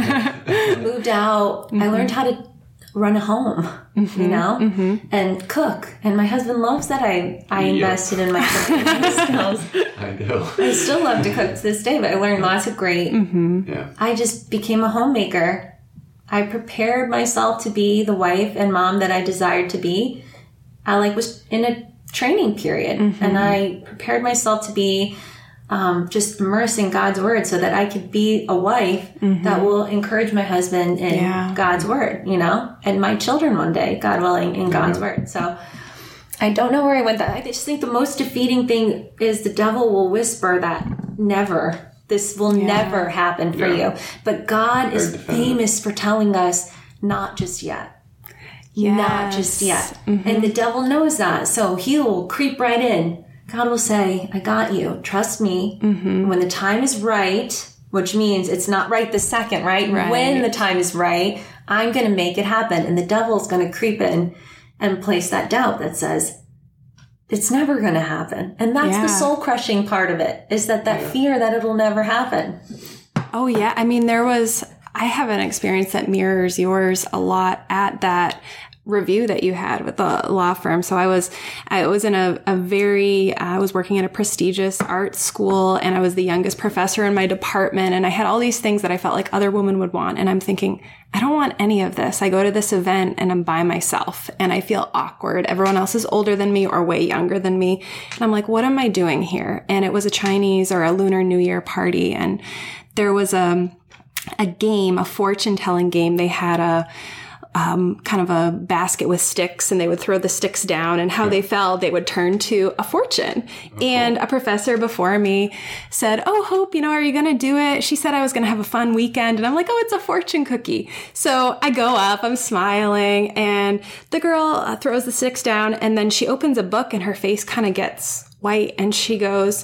Moved out. I learned how to run a home, you know, and cook. And my husband loves that I invested in my cooking skills. I know. I still love to cook to this day, but I learned lots of great. Yeah. I just became a homemaker. I prepared myself to be the wife and mom that I desired to be. I was in a training period, and I prepared myself to be just immersed in God's word so that I could be a wife that will encourage my husband in God's word, you know, and my children one day, God willing, in God's word. So I don't know where I went. I just think the most defeating thing is the devil will whisper that this will never happen for you. But God is famous for telling us, not just yet. Not just yet. And the devil knows that. So he'll creep right in. God will say, I got you. Trust me. When the time is right, which means it's not right this second, right? When the time is right, I'm going to make it happen. And the devil's going to creep in and place that doubt that says, it's never going to happen. And that's the soul crushing part of it, is that fear that it'll never happen. Oh, yeah. I mean, I have an experience that mirrors yours a lot at that review that you had with the law firm. So I was in I was working at a prestigious art school, and I was the youngest professor in my department. And I had all these things that I felt like other women would want. And I'm thinking, I don't want any of this. I go to this event and I'm by myself and I feel awkward. Everyone else is older than me or way younger than me. And I'm like, what am I doing here? And it was a Chinese or a Lunar New Year party. And there was a game, a fortune telling game. They had a kind of a basket with sticks, and they would throw the sticks down, and how they fell, they would turn to a fortune. And a professor before me said, oh, Hope, are you going to do it? She said I was going to have a fun weekend. And I'm like, oh, it's a fortune cookie. So I go up, I'm smiling, and the girl throws the sticks down, and then she opens a book and her face kind of gets white, and she goes,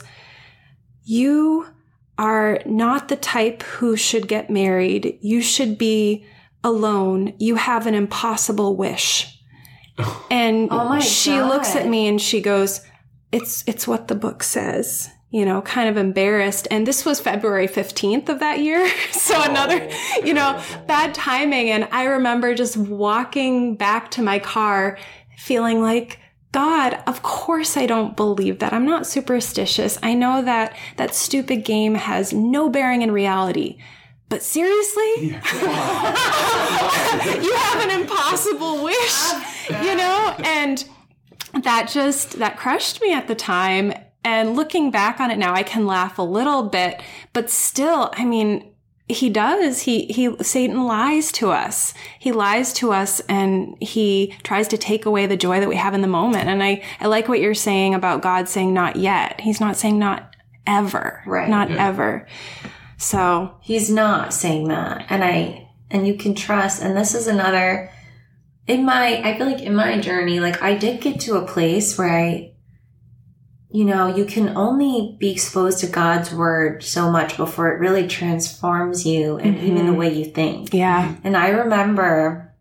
you are not the type who should get married. You should be alone. You have an impossible wish. And she looks at me and she goes, it's what the book says, kind of embarrassed. And this was February 15th of that year. So another, bad timing. And I remember just walking back to my car feeling like, God, of course I don't believe that. I'm not superstitious. I know that that stupid game has no bearing in reality. But seriously? You have an impossible wish, And that crushed me at the time. And looking back on it now, I can laugh a little bit, but still, I mean, he does. Satan lies to us. He lies to us, and he tries to take away the joy that we have in the moment. And I like what you're saying about God saying not yet. He's not saying not ever. Right. Not ever. So he's not saying that. And you can trust. And this is another, I feel like in my journey, I did get to a place where you can only be exposed to God's word so much before it really transforms you and even the way you think. Yeah. And I remember,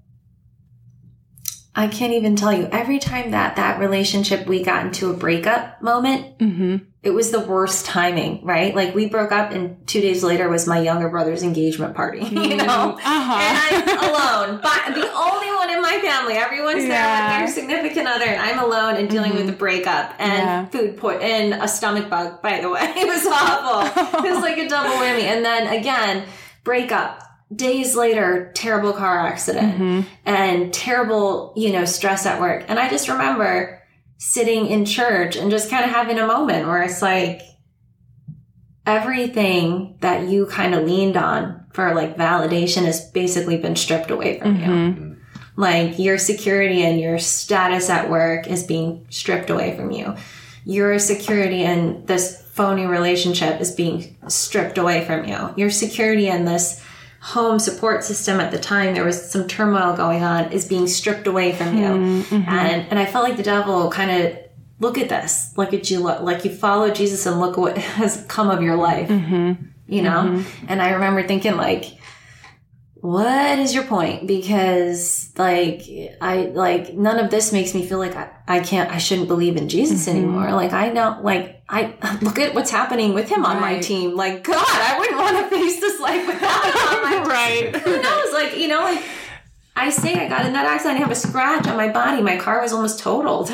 I can't even tell you, every time that relationship, we got into a breakup moment, it was the worst timing, right? We broke up, and 2 days later was my younger brother's engagement party, And I'm alone, but the only one in my family. Everyone's there with their significant other, and I'm alone and dealing with the breakup and and a stomach bug, by the way. It was awful. It was like a double whammy. And then again, breakup. Days later, terrible car accident and terrible, stress at work. And I just remember sitting in church and just kind of having a moment where it's like, everything that you kind of leaned on for like validation has basically been stripped away from you. Like your security and your status at work is being stripped away from you. Your security in this phony relationship is being stripped away from you. Your security in this home support system at the time, there was some turmoil going on, is being stripped away from you. And I felt like the devil kind of, look at this, look at you, like you follow Jesus and look what has come of your life, you know? And I remember thinking like, what is your point? Because none of this makes me feel like I shouldn't believe in Jesus anymore. Like I look at what's happening with him on my team. Like, God, I wouldn't want to face this life without him on my right. Who knows? Like, you know, like I say I got in that accident, I have a scratch on my body. My car was almost totaled.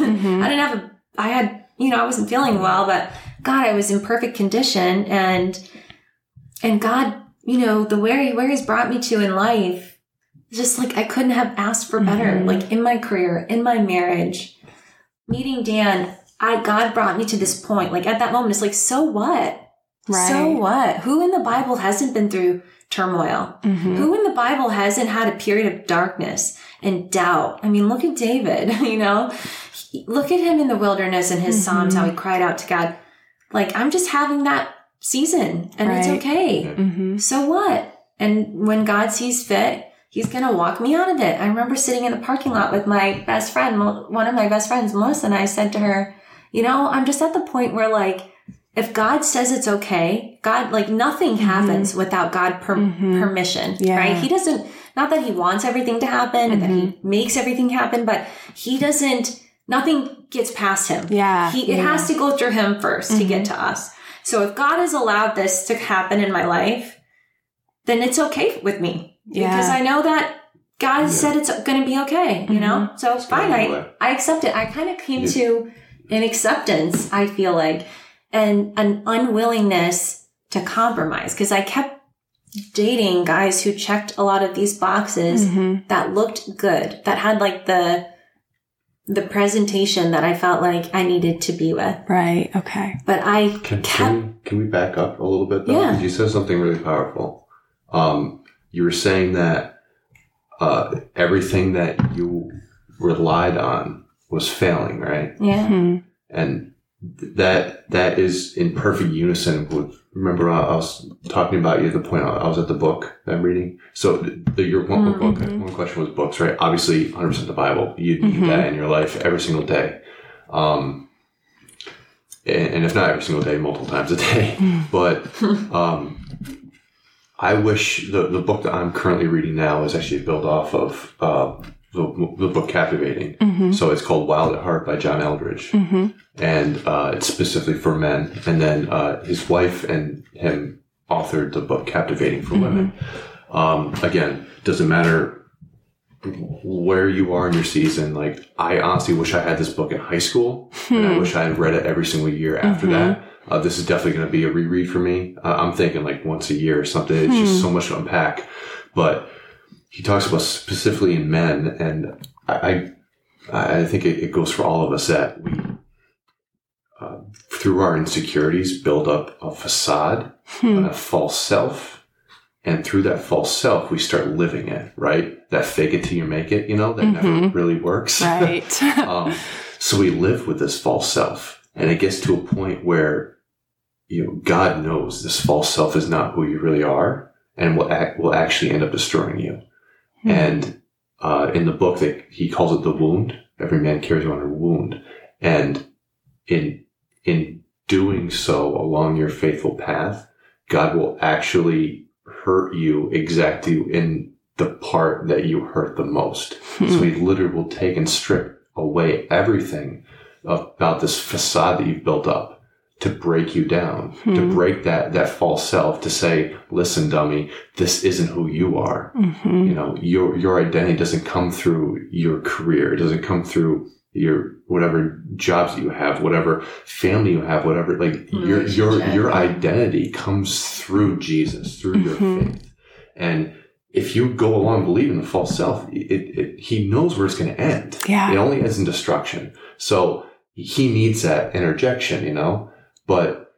I wasn't feeling well, but God, I was in perfect condition and God, you know, where he's brought me to in life, just like I couldn't have asked for better. Like in my career, in my marriage, meeting Dan, God brought me to this point. Like at that moment, it's like, so what? Right. So what? Who in the Bible hasn't been through turmoil? Who in the Bible hasn't had a period of darkness and doubt? I mean, look at David, you know, look at him in the wilderness and his Psalms, how he cried out to God. Like, I'm just having that season and it's okay. So what? And when God sees fit, he's going to walk me out of it. I remember sitting in the parking lot with my best friend, one of my best friends, Melissa, and I said to her, you know, I'm just at the point where like, if God says it's okay, God, like nothing happens without God permission, right? He doesn't, not that he wants everything to happen and that he makes everything happen, but nothing gets past him. It has to go through him first to get to us. So if God has allowed this to happen in my life, then it's okay with me because I know that God said it's going to be okay, you know? So it's fine. I accept it. I kind of came to an acceptance, I feel like, and an unwillingness to compromise because I kept dating guys who checked a lot of these boxes that looked good, that had like the presentation that I felt like I needed to be with. Right. Okay. But Can we back up a little bit though? Yeah. Because you said something really powerful. You were saying that everything that you relied on was failing, right? Yeah. And that is in perfect unison with, remember I was talking about you at the point I was at the book that I'm reading. So your one question was books, right? Obviously 100% the Bible. You need that in your life every single day. And if not every single day, multiple times a day. But I wish the book that I'm currently reading now is actually built off of the book Captivating. So it's called Wild at Heart by John Eldredge. And it's specifically for men. And then his wife and him authored the book Captivating for Women. Again, doesn't matter where you are in your season. Like, I honestly wish I had this book in high school. And I wish I had read it every single year after that. This is definitely going to be a reread for me. I'm thinking like once a year or something. It's just so much to unpack. But he talks about specifically in men, and I think it goes for all of us that we, through our insecurities, build up a facade and a false self. And through that false self, we start living it, right? That fake it till you make it, you know, that never really works. Right. So we live with this false self. And it gets to a point where, you know, God knows this false self is not who you really are and will actually end up destroying you. And in the book, he calls it the wound. Every man carries around a wound. And in doing so along your faithful path, God will actually hurt you exactly in the part that you hurt the most. So he literally will take and strip away everything about this facade that you've built up to break you down, to break that false self, to say, listen, dummy, this isn't who you are. You know, your identity doesn't come through your career. It doesn't come through your whatever jobs that you have, whatever family you have, whatever, like your identity comes through Jesus, through your faith. And if you go along believing the false self, he knows where it's going to end. Yeah. It only ends in destruction. So he needs that interjection, you know, but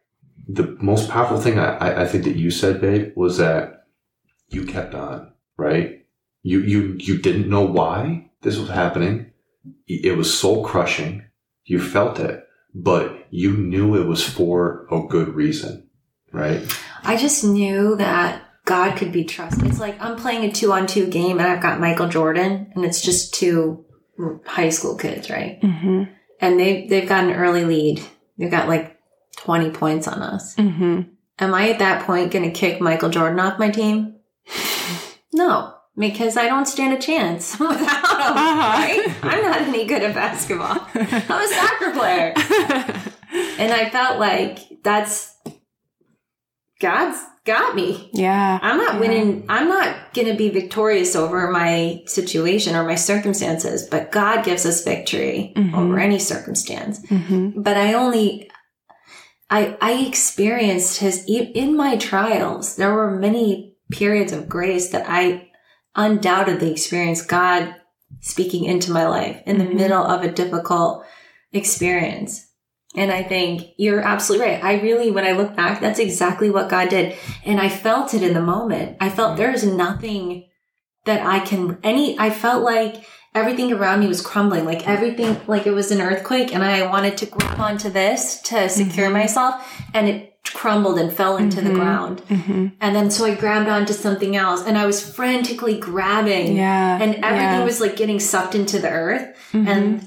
the most powerful thing I think that you said, babe, was that you kept on, right? You didn't know why this was happening. It was soul crushing. You felt it, but you knew it was for a good reason, right? I just knew that God could be trusted. It's like I'm playing a 2-on-2 game and I've got Michael Jordan and it's just 2 high school kids, right? Mm-hmm. And they've got an early lead. They've got like 20 points on us. Mm-hmm. Am I at that point going to kick Michael Jordan off my team? No, because I don't stand a chance without him, right? I'm not any good at basketball. I'm a soccer player. And I felt like that's God's got me. Yeah. I'm not winning. I'm not going to be victorious over my situation or my circumstances, but God gives us victory over any circumstance. Mm-hmm. But I experienced in my trials, there were many periods of grace that I undoubtedly experienced God speaking into my life in the middle of a difficult experience. And I think you're absolutely right. When I look back, that's exactly what God did. And I felt it in the moment. I felt there's nothing that I felt like everything around me was crumbling, like everything, like it was an earthquake and I wanted to grab onto this to secure myself and it crumbled and fell into the ground. Mm-hmm. And then so I grabbed onto something else and I was frantically grabbing and everything was like getting sucked into the earth. And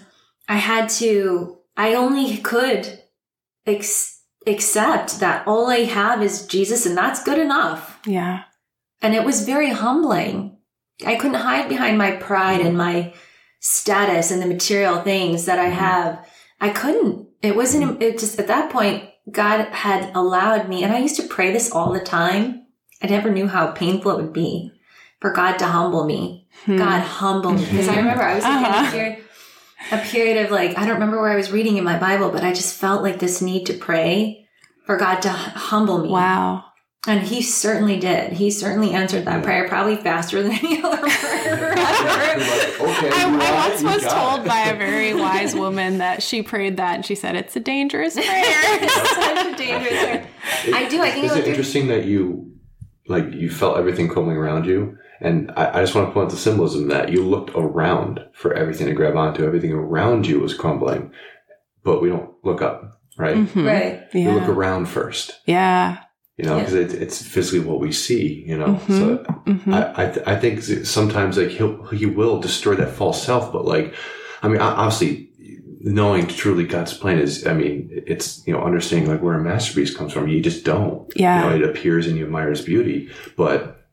I only could accept that all I have is Jesus and that's good enough. Yeah. And it was very humbling. I couldn't hide behind my pride and my status and the material things that I have. I couldn't. It just at that point, God had allowed me, and I used to pray this all the time. I never knew how painful it would be for God to humble me. God humble me. Because I remember I was in a period of like, I don't remember where I was reading in my Bible, but I just felt like this need to pray for God to humble me. Wow. And he certainly did. He certainly answered that prayer probably faster than any other prayer ever. I once was told by a very wise woman that she prayed that and she said, it's a dangerous prayer. It's such a dangerous prayer. I think is it interesting that you felt everything crumbling around you? And I just want to point out the symbolism that you looked around for everything to grab onto. Everything around you was crumbling, but we don't look up, right? Mm-hmm. Right. We look around first. Yeah. You know, because it's physically what we see, you know. So I think sometimes like he will destroy that false self, but like, I mean, obviously knowing truly God's plan is, I mean, it's, you know, understanding like where a masterpiece comes from. You just don't. Yeah. You know, it appears and you admire his beauty, but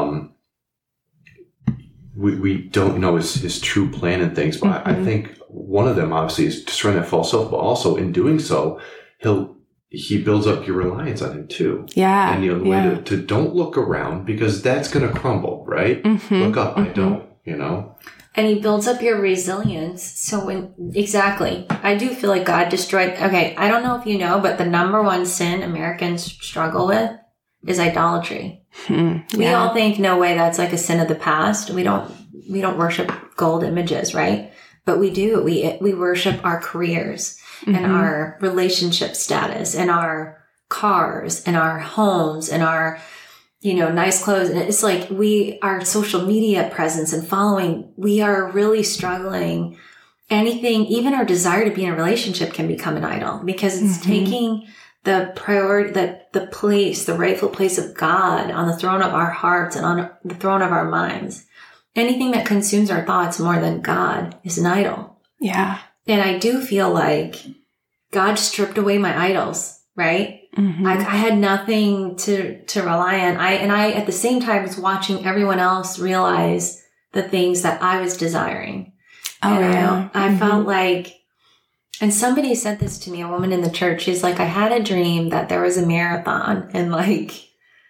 we don't know his true plan and things. But I think one of them obviously is destroying that false self, but also in doing so, he builds up your reliance on him too. Yeah. And, you know, the way to don't look around because that's going to crumble, right? Look up. I don't, you know? And he builds up your resilience. So I do feel like God destroyed, okay, I don't know if you know, but the number one sin Americans struggle with is idolatry. We all think, no way, that's like a sin of the past. We don't worship gold images, right? But we do. We worship our careers. And our relationship status and our cars and our homes and our, you know, nice clothes. And it's like our social media presence and following, we are really struggling. Anything, even our desire to be in a relationship can become an idol because it's taking the priority, the rightful place of God on the throne of our hearts and on the throne of our minds. Anything that consumes our thoughts more than God is an idol. Yeah. And I do feel like God stripped away my idols, right? I had nothing to rely on. I at the same time was watching everyone else realize the things that I was desiring. I felt like, and somebody said this to me, a woman in the church, she's like, I had a dream that there was a marathon and like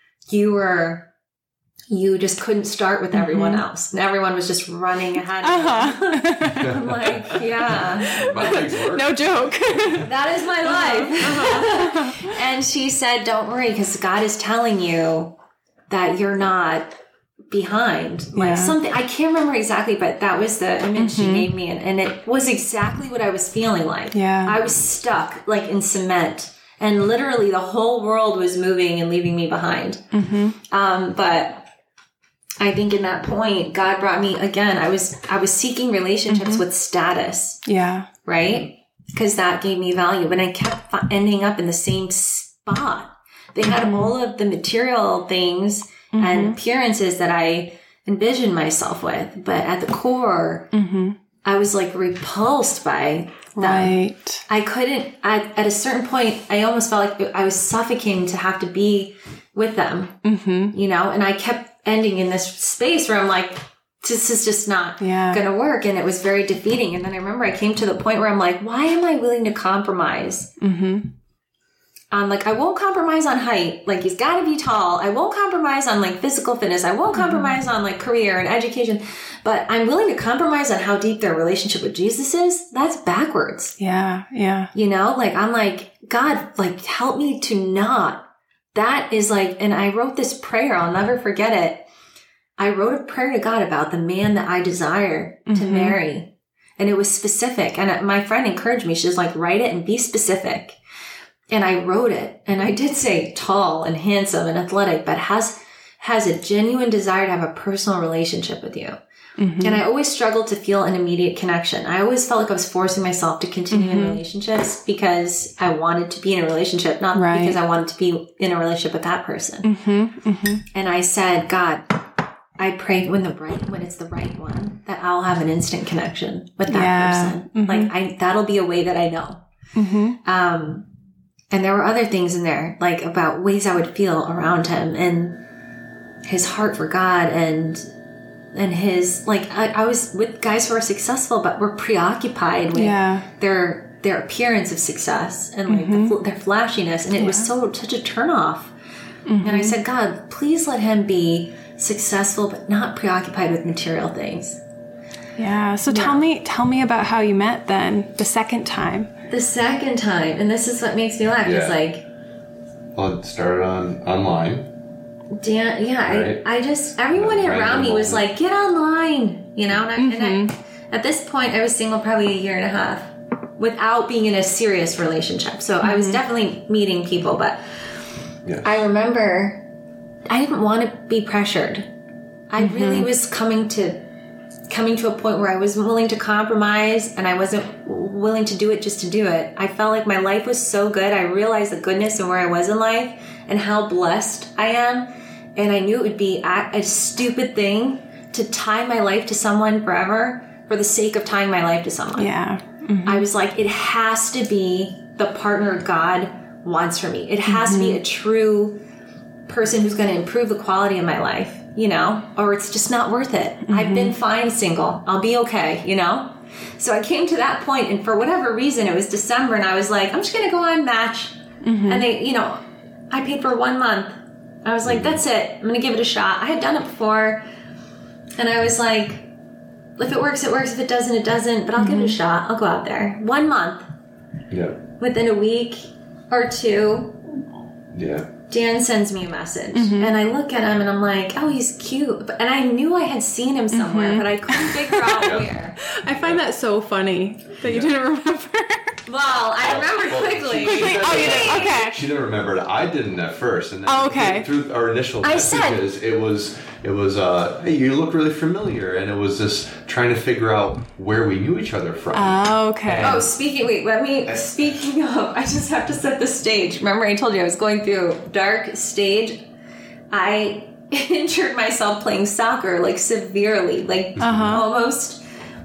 you just couldn't start with everyone else. And everyone was just running ahead of you. I'm like, yeah. My legs work. No joke. That is my life. And she said, don't worry, because God is telling you that you're not behind. Like something, I can't remember exactly, but that was the image she gave me. And it was exactly what I was feeling like. Yeah. I was stuck like in cement. And literally the whole world was moving and leaving me behind. But I think in that point, God brought me again. I was seeking relationships with status. Yeah. Right? Because that gave me value. But I kept ending up in the same spot. They had all of the material things and appearances that I envisioned myself with. But at the core, I was like repulsed by them. Right. I couldn't, at a certain point, I almost felt like I was suffocating to have to be with them, you know, and I kept ending in this space where I'm like, this is just not going to work. And it was very defeating. And then I remember I came to the point where I'm like, why am I willing to compromise? Like, I won't compromise on height. Like, he's got to be tall. I won't compromise on like physical fitness. I won't compromise on like career and education, but I'm willing to compromise on how deep their relationship with Jesus is. That's backwards. Yeah. Yeah. You know, like, I'm like, God, like, help me to not. That is like, and I wrote this prayer. I'll never forget it. I wrote a prayer to God about the man that I desire to marry. And it was specific. And my friend encouraged me. She was like, write it and be specific. And I wrote it. And I did say tall and handsome and athletic, but has a genuine desire to have a personal relationship with you. And I always struggled to feel an immediate connection. I always felt like I was forcing myself to continue in relationships because I wanted to be in a relationship, not because I wanted to be in a relationship with that person. And I said, God, I pray when it's the right one, that I'll have an instant connection with that person. Like that'll be a way that I know. And there were other things in there, like about ways I would feel around him and his heart for God and his, like, I was with guys who are successful, but were preoccupied with their appearance of success and like their flashiness. And it was such a turnoff. And I said, God, please let him be successful, but not preoccupied with material things. Yeah. So tell me about how you met then the second time. The second time, and this is what makes me laugh. It's like, well, it started online. Dan, right? I just, everyone around me was like, get online, you know? And at this point, I was single probably a year and a half without being in a serious relationship. So I was definitely meeting people, but I remember I didn't want to be pressured. I really was coming to a point where I was willing to compromise and I wasn't willing to do it just to do it. I felt like my life was so good. I realized the goodness and where I was in life and how blessed I am. And I knew it would be a stupid thing to tie my life to someone forever for the sake of tying my life to someone. Yeah. I was like, it has to be the partner God wants for me. It has to be a true person who's going to improve the quality of my life, you know, or it's just not worth it. I've been fine single. I'll be okay, you know? So I came to that point, and for whatever reason, it was December, and I was like, I'm just going to go on Match. And they, you know, I paid for 1 month. I was like, that's it. I'm going to give it a shot. I had done it before, and I was like, if it works, it works. If it doesn't, it doesn't, but I'll give it a shot. I'll go out there. 1 month. Yeah. Within a week or two. Yeah. Dan sends me a message, and I look at him, and I'm like, oh, he's cute. And I knew I had seen him somewhere, but I couldn't figure out where. I find that so funny that you didn't remember. Well, I remember quickly. You did? Okay. She didn't remember it. I didn't at first. And then through our initial messages, it was hey, you look really familiar. And it was just trying to figure out where we knew each other from. Okay. Oh, speaking of, I just have to set the stage. Remember I told you I was going through a dark stage? I injured myself playing soccer, like severely, like almost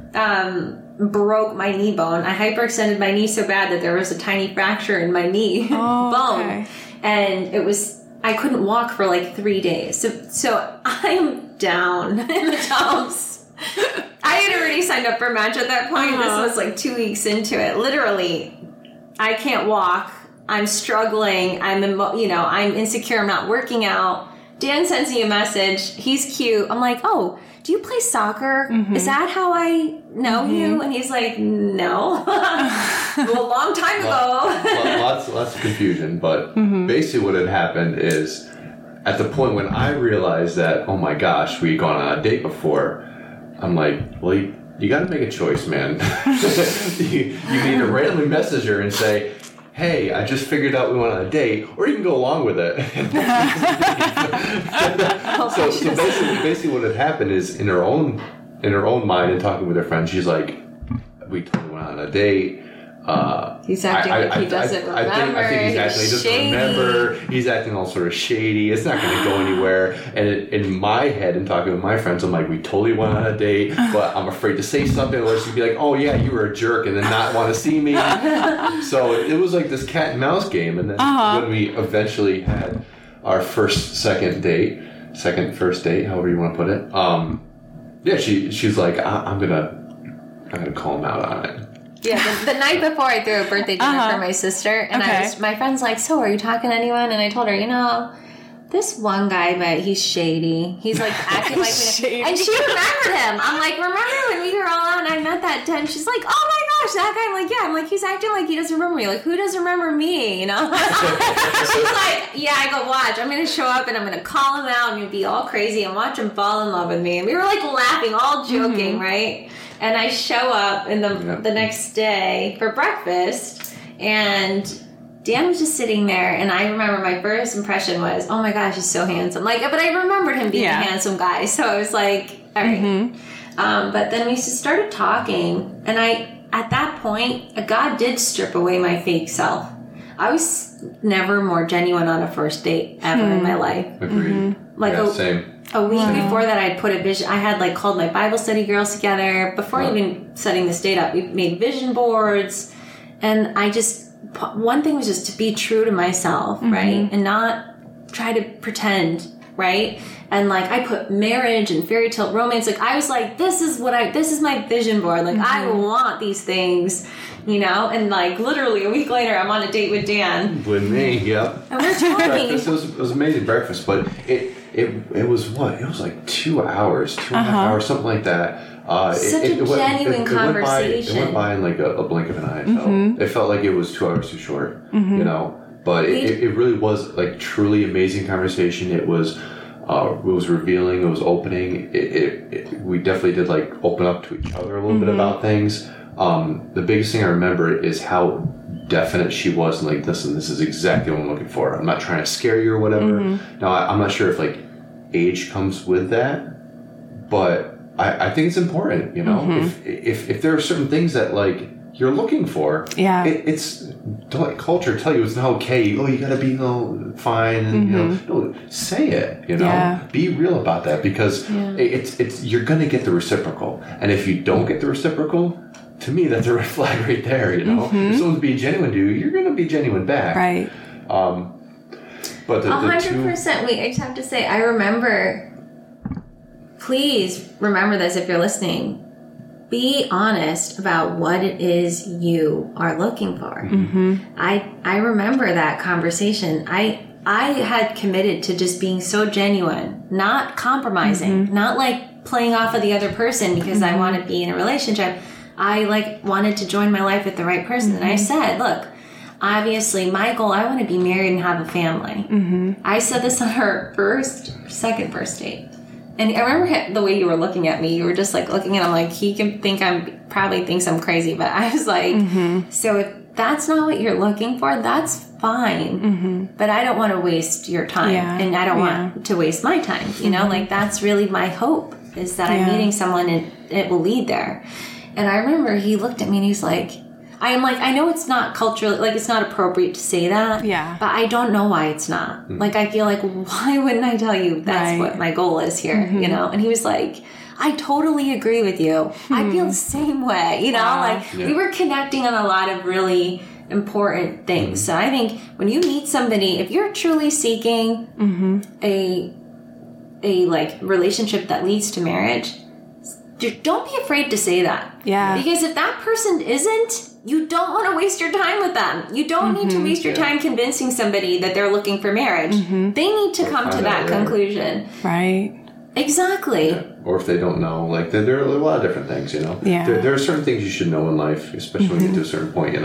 broke my knee bone. I hyperextended my knee so bad that there was a tiny fracture in my knee bone. And I couldn't walk for like 3 days. So I'm down in the dumps. I had already signed up for Match at that point. This was like 2 weeks into it. Literally, I can't walk. I'm struggling. I'm insecure. I'm not working out. Dan sends me a message. He's cute. I'm like, oh, do you play soccer? Is that how I know you? And he's like, no. Well, a long time ago. Lots of confusion. But basically what had happened is at the point when I realized that, oh my gosh, we'd gone on a date before, I'm like, well, you got to make a choice, man. You need to randomly message her and say, hey, I just figured out we went on a date, or you can go along with it. so basically what had happened is in her own mind and talking with her friends, she's like, we totally went on a date. He's acting like he doesn't remember. I think he's acting like he doesn't remember. He's acting all sort of shady. It's not going to go anywhere. And in my head, and talking with my friends, I'm like, we totally went on a date, but I'm afraid to say something, or she'd be like, oh yeah, you were a jerk, and then not want to see me. So it was like this cat and mouse game. And then when we eventually had our first date, however you want to put it, she's like, I'm gonna call him out on it. Yeah, the night before I threw a birthday dinner for my sister, and my friend's like, so are you talking to anyone? And I told her, this one guy, but he's shady. He's like acting like me. And she remembered him. I'm like, remember when we were all on, I met that den? She's like, oh my gosh, that guy. I'm like, yeah. I'm like, he's acting like he doesn't remember me. Like, who doesn't remember me? She's like, yeah, I go, watch. I'm going to show up and I'm going to call him out and you'll be all crazy and watch him fall in love with me. And we were like laughing, all joking, right? And I show up in the next day for breakfast, and Dan was just sitting there, and I remember my first impression was, oh my gosh, he's so handsome. Like, but I remembered him being a handsome guy, so I was like, all right. But then we just started talking, and at that point, God did strip away my fake self. I was never more genuine on a first date ever in my life. Agreed. Same. A week before that, I'd put a vision. I had called my Bible study girls together. Before even setting this date up, we made vision boards. And one thing was just to be true to myself, right? And not try to pretend, right? And I put marriage and fairy tale romance. I was like, this is my vision board. I want these things, and literally a week later, I'm on a date with Dan. With me, yep. And we're talking. It was amazing breakfast, but it was what? It was 2 hours, 2.5 hours, something like that. Such a genuine conversation. It went by in a blink of an eye. It felt like it was 2 hours too short, But it really was truly amazing conversation. It was revealing. It was opening. We definitely did open up to each other a little bit about things. The biggest thing I remember is how definite she was, and listen, this is exactly what I'm looking for. I'm not trying to scare you or whatever. Now I'm not sure if age comes with that, but I think it's important, if there are certain things that you're looking for, don't let culture tell you it's not okay. Oh, you gotta be fine, and no, say it. Be real about that, because it's you're gonna get the reciprocal, and if you don't get the reciprocal, to me that's a red flag right there. If someone's being genuine to you, you're gonna be genuine back, right? But 100%. I just have to say, I remember. Please remember this if you're listening. Be honest about what it is you are looking for. I remember that conversation. I had committed to just being so genuine, not compromising, not playing off of the other person because I want to be in a relationship. I wanted to join my life with the right person. And I said, look, obviously my goal, I want to be married and have a family. I said this on our second first date. And I remember the way you were looking at me. You were just looking at him he can think probably thinks I'm crazy. But I was so if that's not what you're looking for, that's fine. But I don't want to waste your time. And I don't want to waste my time. That's really my hope, is that I'm meeting someone and it will lead there. And I remember he looked at me and he's I know it's not culturally, it's not appropriate to say that. Yeah. But I don't know why it's not. I feel why wouldn't I tell you that's what my goal is here, And he was I totally agree with you. I feel the same way, We were connecting on a lot of really important things. So I think when you meet somebody, if you're truly seeking a relationship that leads to marriage, don't be afraid to say that. Yeah. Because if that person isn't, you don't want to waste your time with them. You don't need to waste your time convincing somebody that they're looking for marriage. They need to come to that conclusion. Right. Exactly. Yeah. Or if they don't know, there are a lot of different things, Yeah. There are certain things you should know in life, especially when you get to a certain point,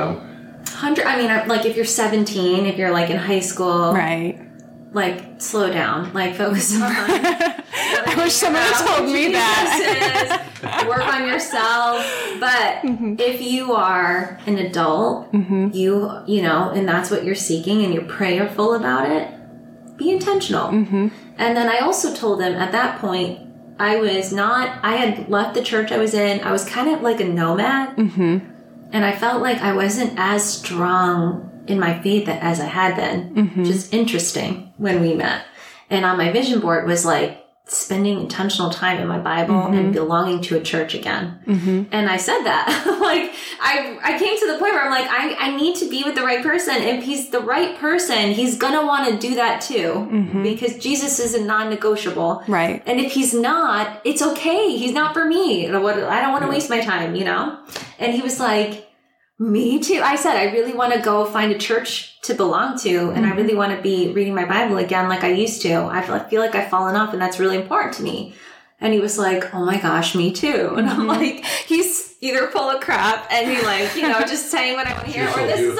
if you're 17, if you're in high school. Right. Slow down. Focus on I wish someone had told me that. Work on yourself. But if you are an adult, you know, and that's what you're seeking and you're prayerful about it, be intentional. And then I also told him at that point, I had left the church I was in. I was kind of like a nomad. And I felt like I wasn't as strong in my faith as I had been. Which is interesting when we met. And on my vision board was like spending intentional time in my Bible and belonging to a church again. And I said that. Like, I came to the point where I'm like, I need to be with the right person. If he's the right person, he's going to want to do that too. Because Jesus is a non-negotiable. Right. And if he's not, it's okay. He's not for me. I don't want to waste my time, you know? And he was like, me too. I said, I really want to go find a church to belong to. And I really want to be reading my Bible again like I used to. I feel like I've fallen off and that's really important to me. And he was like, oh my gosh, me too. And I'm like, he's either full of crap and he like, you know, just saying what I want to hear, or this is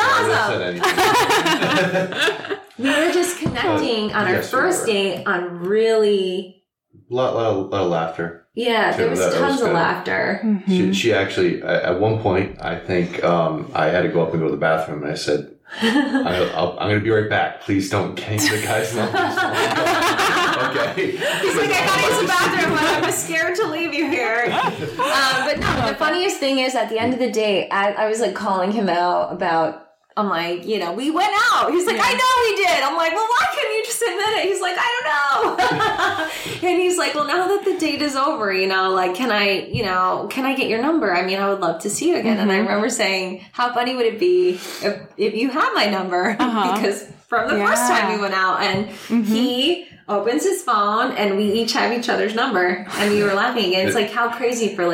awesome. We were just connecting on our first date on really... A lot of laughter. Yeah, there was tons of laughter. She actually, at one point, I think I had to go up and go to the bathroom, and I said, I'm going to be right back. Please don't change the guy's number. Okay. He's like, I gotta use the bathroom, but I'm scared to leave you here. But no, the funniest thing is, at the end of the day, I was like calling him out about... I'm like, you know, we went out. He's like, I know we did. I'm like, well, why couldn't you just admit it? He's like, I don't know. And he's like, well, now that the date is over, you know, like, can I get your number? I mean, I would love to see you again. And I remember saying, how funny would it be if you had my number? Because from the first time we went out, and he opens his phone and we each have each other's number, and we were laughing. And it's like, how crazy for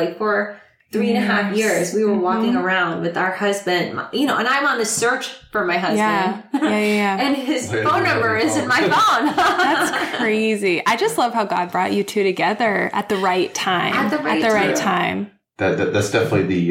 3.5 years, we were walking around with our husband, you know, and I'm on the search for my husband. Yeah. And his phone number is in my phone. That's crazy. I just love how God brought you two together at the right time. At the right time. That's definitely the,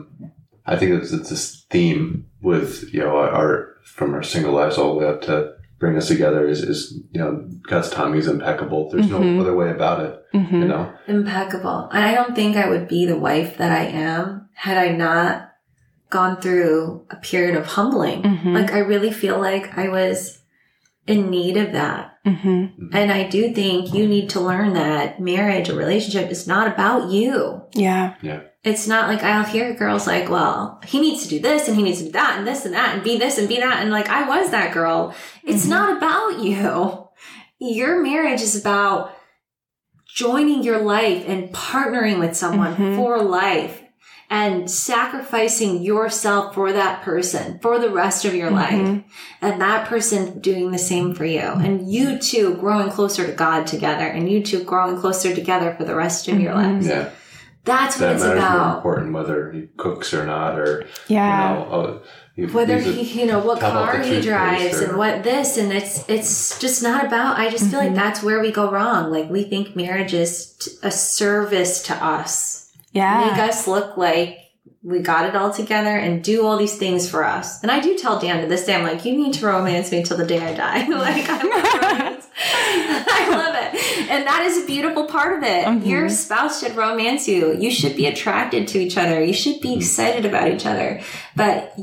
I think it's this theme with, you know, from our single lives all the way up to bring us together is, you know, God's timing is impeccable. There's no other way about it, you know? Impeccable. And I don't think I would be the wife that I am had I not gone through a period of humbling. Like, I really feel like I was in need of that. And I do think you need to learn that marriage or relationship is not about you. Yeah. It's not like I'll hear girls like, well, he needs to do this and he needs to do that and this and that and be this and be that. And like, I was that girl. It's not about you. Your marriage is about joining your life and partnering with someone for life and sacrificing yourself for that person for the rest of your life. And that person doing the same for you. And you two growing closer to God together, and you two growing closer together for the rest of your lives. Yeah. That's what it's about. More important whether he cooks or not, or you know, whether he, you know, what car he drives and what this, and it's just not about. I just feel like that's where we go wrong. Like, we think marriage is a service to us. Yeah, make us look like we got it all together and do all these things for us. And I do tell Dan to this day, I'm like, you need to romance me till the day I die. Like, I love romance. I love it. And that is a beautiful part of it. Your spouse should romance you. You should be attracted to each other. You should be excited about each other. But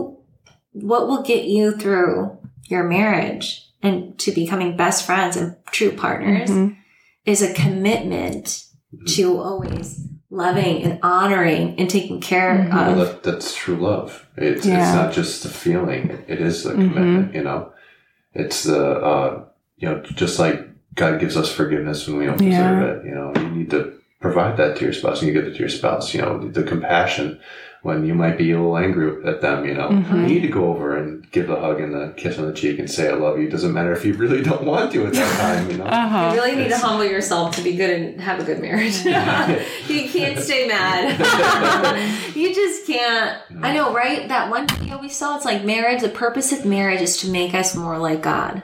what will get you through your marriage and to becoming best friends and true partners is a commitment to always loving and honoring and taking care of. Well, that's true love. It's not just a feeling. It is a commitment, you know. It's the, you know, just like God gives us forgiveness when we don't deserve it, you know, you need to provide that to your spouse, and you give it to your spouse, you know, the compassion when you might be a little angry at them, you know, you need to go over and give the hug and the kiss on the cheek and say, I love you. It doesn't matter if you really don't want to at that time, you know. You really need to humble yourself to be good and have a good marriage. You can't stay mad. You just can't. I know, right? That one video we saw, it's like marriage, the purpose of marriage is to make us more like God.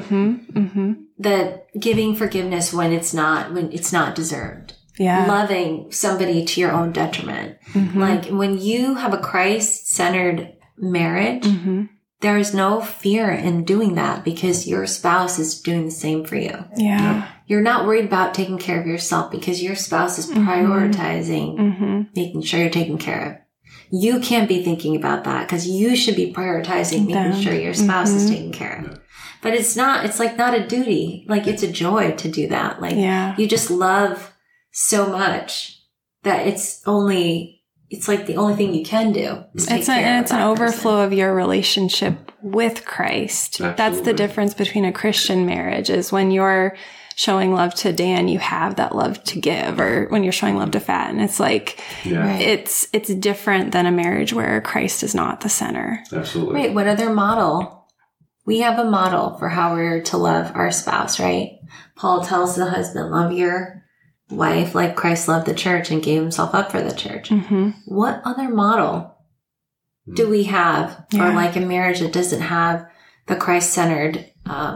That giving forgiveness when it's not deserved. Yeah. Loving somebody to your own detriment. Like, when you have a Christ-centered marriage, there is no fear in doing that because your spouse is doing the same for you. Yeah. You're not worried about taking care of yourself because your spouse is prioritizing making sure you're taken care of. You can't be thinking about that because you should be prioritizing making sure your spouse is taken care of. But it's not a duty. Like, it's a joy to do that. Like, you just love so much that it's like the only thing you can do. It's an overflow of your relationship with Christ. Absolutely. That's the difference between a Christian marriage, is when you're showing love to Dan, you have that love to give, or when you're showing love to Fat. And it's like, it's different than a marriage where Christ is not the center. Absolutely. Right. What other model? We have a model for how we're to love our spouse, right? Paul tells the husband, love your wife like Christ loved the church and gave himself up for the church. What other model do we have for like a marriage that doesn't have the Christ-centered,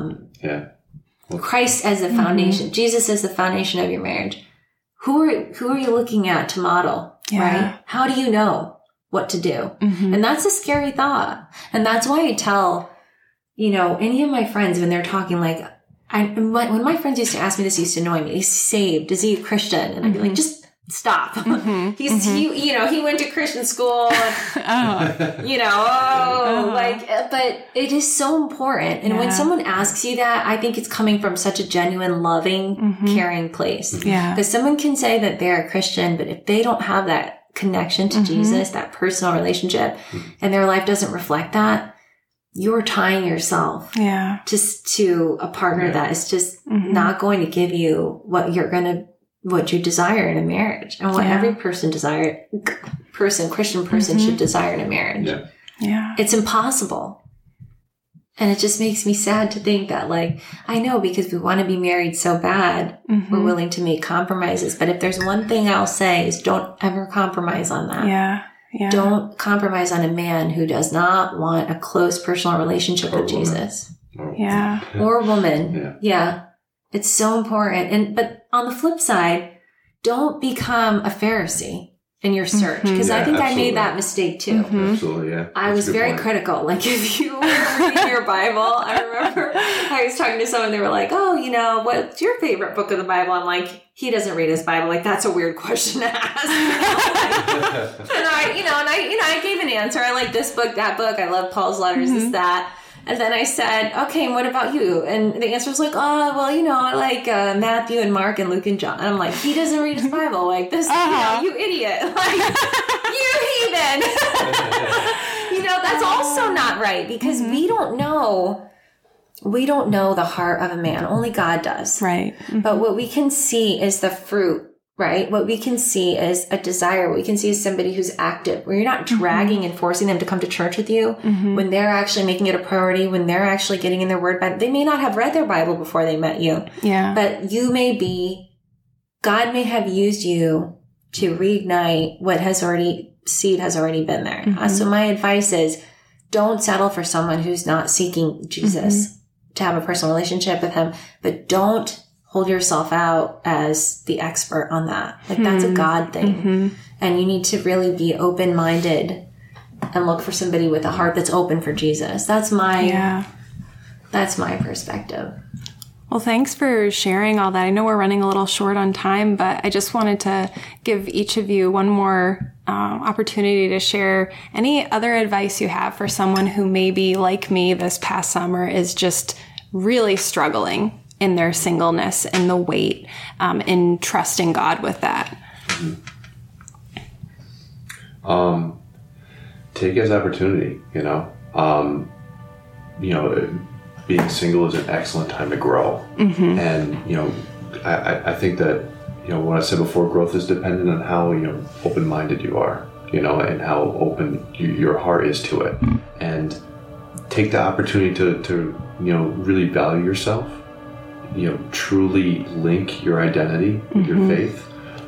Christ as the foundation, Jesus as the foundation of your marriage? Who are you looking at to model, right? How do you know what to do? And that's a scary thought. And that's why I tell, any of my friends when they're talking, like, when my friends used to ask me this, used to annoy me. He's saved. Is he a Christian? And I'd be like, just stop. He went to Christian school. And, but it is so important. And when someone asks you that, I think it's coming from such a genuine, loving, caring place. Yeah. Because someone can say that they're a Christian, but if they don't have that connection to Jesus, that personal relationship, and their life doesn't reflect that, you're tying yourself just to a partner that is just not going to give you what you desire in a marriage, and what every Christian person should desire in a marriage. Yeah. It's impossible. And it just makes me sad to think that, like, I know because we want to be married so bad, we're willing to make compromises. But if there's one thing I'll say is don't ever compromise on that. Yeah. Don't compromise on a man who does not want a close personal relationship with Jesus. Or a woman. It's so important. But on the flip side, don't become a Pharisee in your search. Because I think I made that mistake too. Absolutely, yeah. I was very critical. Like, if you were reading your Bible, I remember I was talking to someone, they were like, oh, what's your favorite book of the Bible? I'm like, he doesn't read his Bible. Like, that's a weird question to ask. And I gave an answer. I like this book, that book. I love Paul's letters, this, that. And then I said, okay, and what about you? And the answer was like, I like Matthew and Mark and Luke and John. And I'm like, he doesn't read his Bible. Like, this, you idiot. Like, you heathen. That's also not right, because we don't know the heart of a man. Only God does. Right. But what we can see is the fruit, right? What we can see is a desire. What we can see is somebody who's active, where you're not dragging and forcing them to come to church with you when they're actually making it a priority, when they're actually getting in their word. They may not have read their Bible before they met you. Yeah. But God may have used you to reignite what seed has already been there. So my advice is, don't settle for someone who's not seeking Jesus to have a personal relationship with him, but don't hold yourself out as the expert on that. Like, that's a God thing. And you need to really be open-minded and look for somebody with a heart that's open for Jesus. That's my perspective. Well, thanks for sharing all that. I know we're running a little short on time, but I just wanted to give each of you one more opportunity to share any other advice you have for someone who maybe, like me this past summer, is just really struggling in their singleness and the weight, in trusting God with that. Take it as opportunity, being single is an excellent time to grow. And, I think that, what I said before, growth is dependent on how, open-minded you are, and how open your heart is to it. And take the opportunity to really value yourself, truly link your identity with your faith.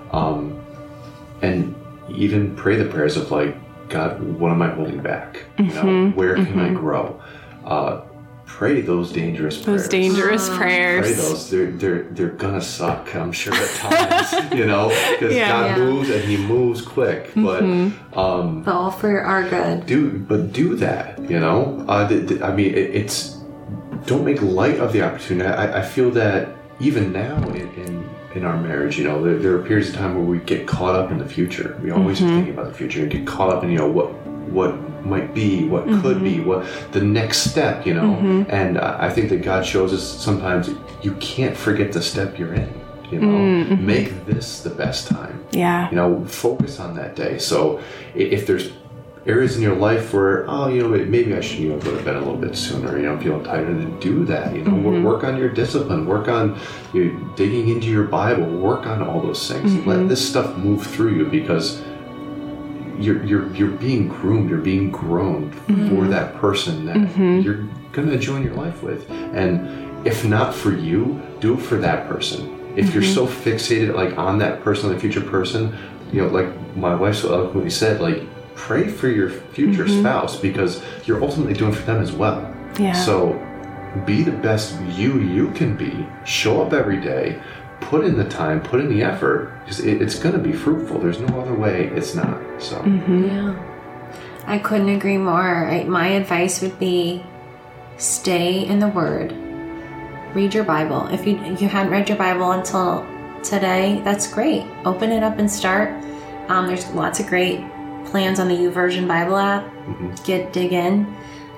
And even pray the prayers of, like, God, what am I holding back? Where can I grow? pray those dangerous prayers. Those dangerous prayers. Pray those. They're gonna suck, I'm sure, at times, because God moves and He moves quick. But all for our good. Do that. I mean, it's don't make light of the opportunity. I feel that even now in our marriage, there are periods of time where we get caught up in the future. We always are thinking about the future and get caught up in what might be, what could be, what the next step, and I think that God shows us sometimes you can't forget the step you're in, make this the best time. Focus on that day. So if there's areas in your life where, maybe I should go to bed a little bit sooner, feeling tired, then do that. Work on your discipline, work on digging into your Bible, work on all those things. Let this stuff move through you, because you're being groomed, you're being grown for that person that you're going to join your life with. And if not for you, do it for that person. If you're so fixated on that person, the future person, like my wife so eloquently said, pray for your future spouse, because you're ultimately doing for them as well. So be the best you can be. Show up every day. Put in the time, put in the effort, because it's going to be fruitful. There's no other way it's not. So I couldn't agree more. My advice would be stay in the Word. Read your Bible. If you hadn't read your Bible until today, that's great. Open it up and start. There's lots of great plans on the YouVersion Bible app. Dig in.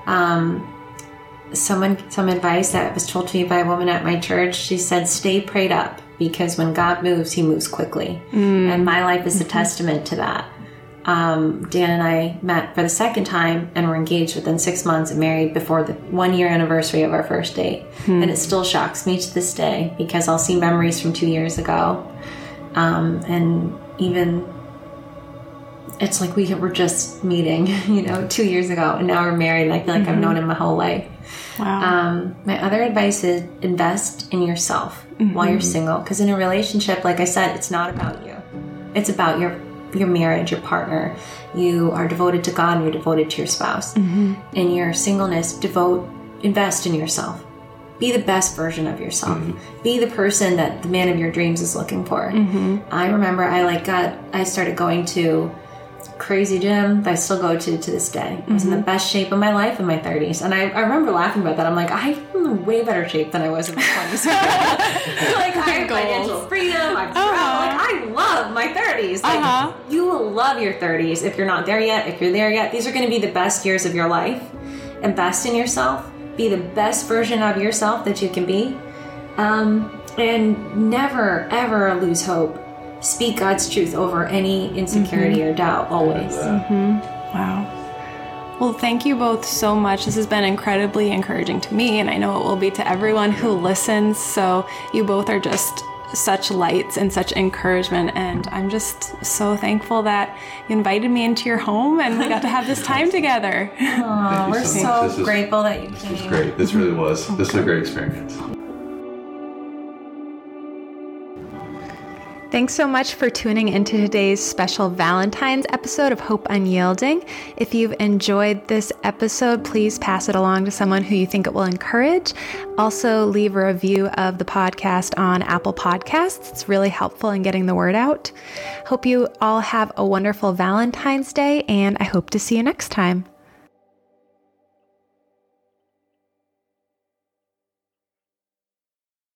Some advice that was told to me by a woman at my church. She said, stay prayed up, because when God moves, He moves quickly. And my life is a testament to that. Dan and I met for the second time and were engaged within 6 months and married before the 1-year anniversary of our first date. And it still shocks me to this day, because I'll see memories from 2 years ago. And even it's like we were just meeting, 2 years ago, and now we're married, and I feel like I've known him my whole life. Wow. My other advice is invest in yourself while you're single, because in a relationship, like I said, it's not about you. It's about your marriage, your partner. You are devoted to God, and you're devoted to your spouse. In your singleness, invest in yourself. Be the best version of yourself. Be the person that the man of your dreams is looking for. I remember I started going to crazy gym that I still go to this day. I was in the best shape of my life in my 30s. And I remember laughing about that. I'm like, I'm in way better shape than I was in my 20s. I have financial freedom. I've traveled. I love my 30s. You will love your 30s if you're not there yet. If you're there yet, these are going to be the best years of your life. Invest in yourself. Be the best version of yourself that you can be. And never, ever lose hope. Speak God's truth over any insecurity or doubt, always. Wow. Well, thank you both so much. This has been incredibly encouraging to me, and I know it will be to everyone who listens. So you both are just such lights and such encouragement, and I'm just so thankful that you invited me into your home and we got to have this time together. Oh, we're so grateful that you came. This was great. This really was. This was a great experience. Thanks so much for tuning into today's special Valentine's episode of Hope Unyielding. If you've enjoyed this episode, please pass it along to someone who you think it will encourage. Also, leave a review of the podcast on Apple Podcasts. It's really helpful in getting the word out. Hope you all have a wonderful Valentine's Day, and I hope to see you next time.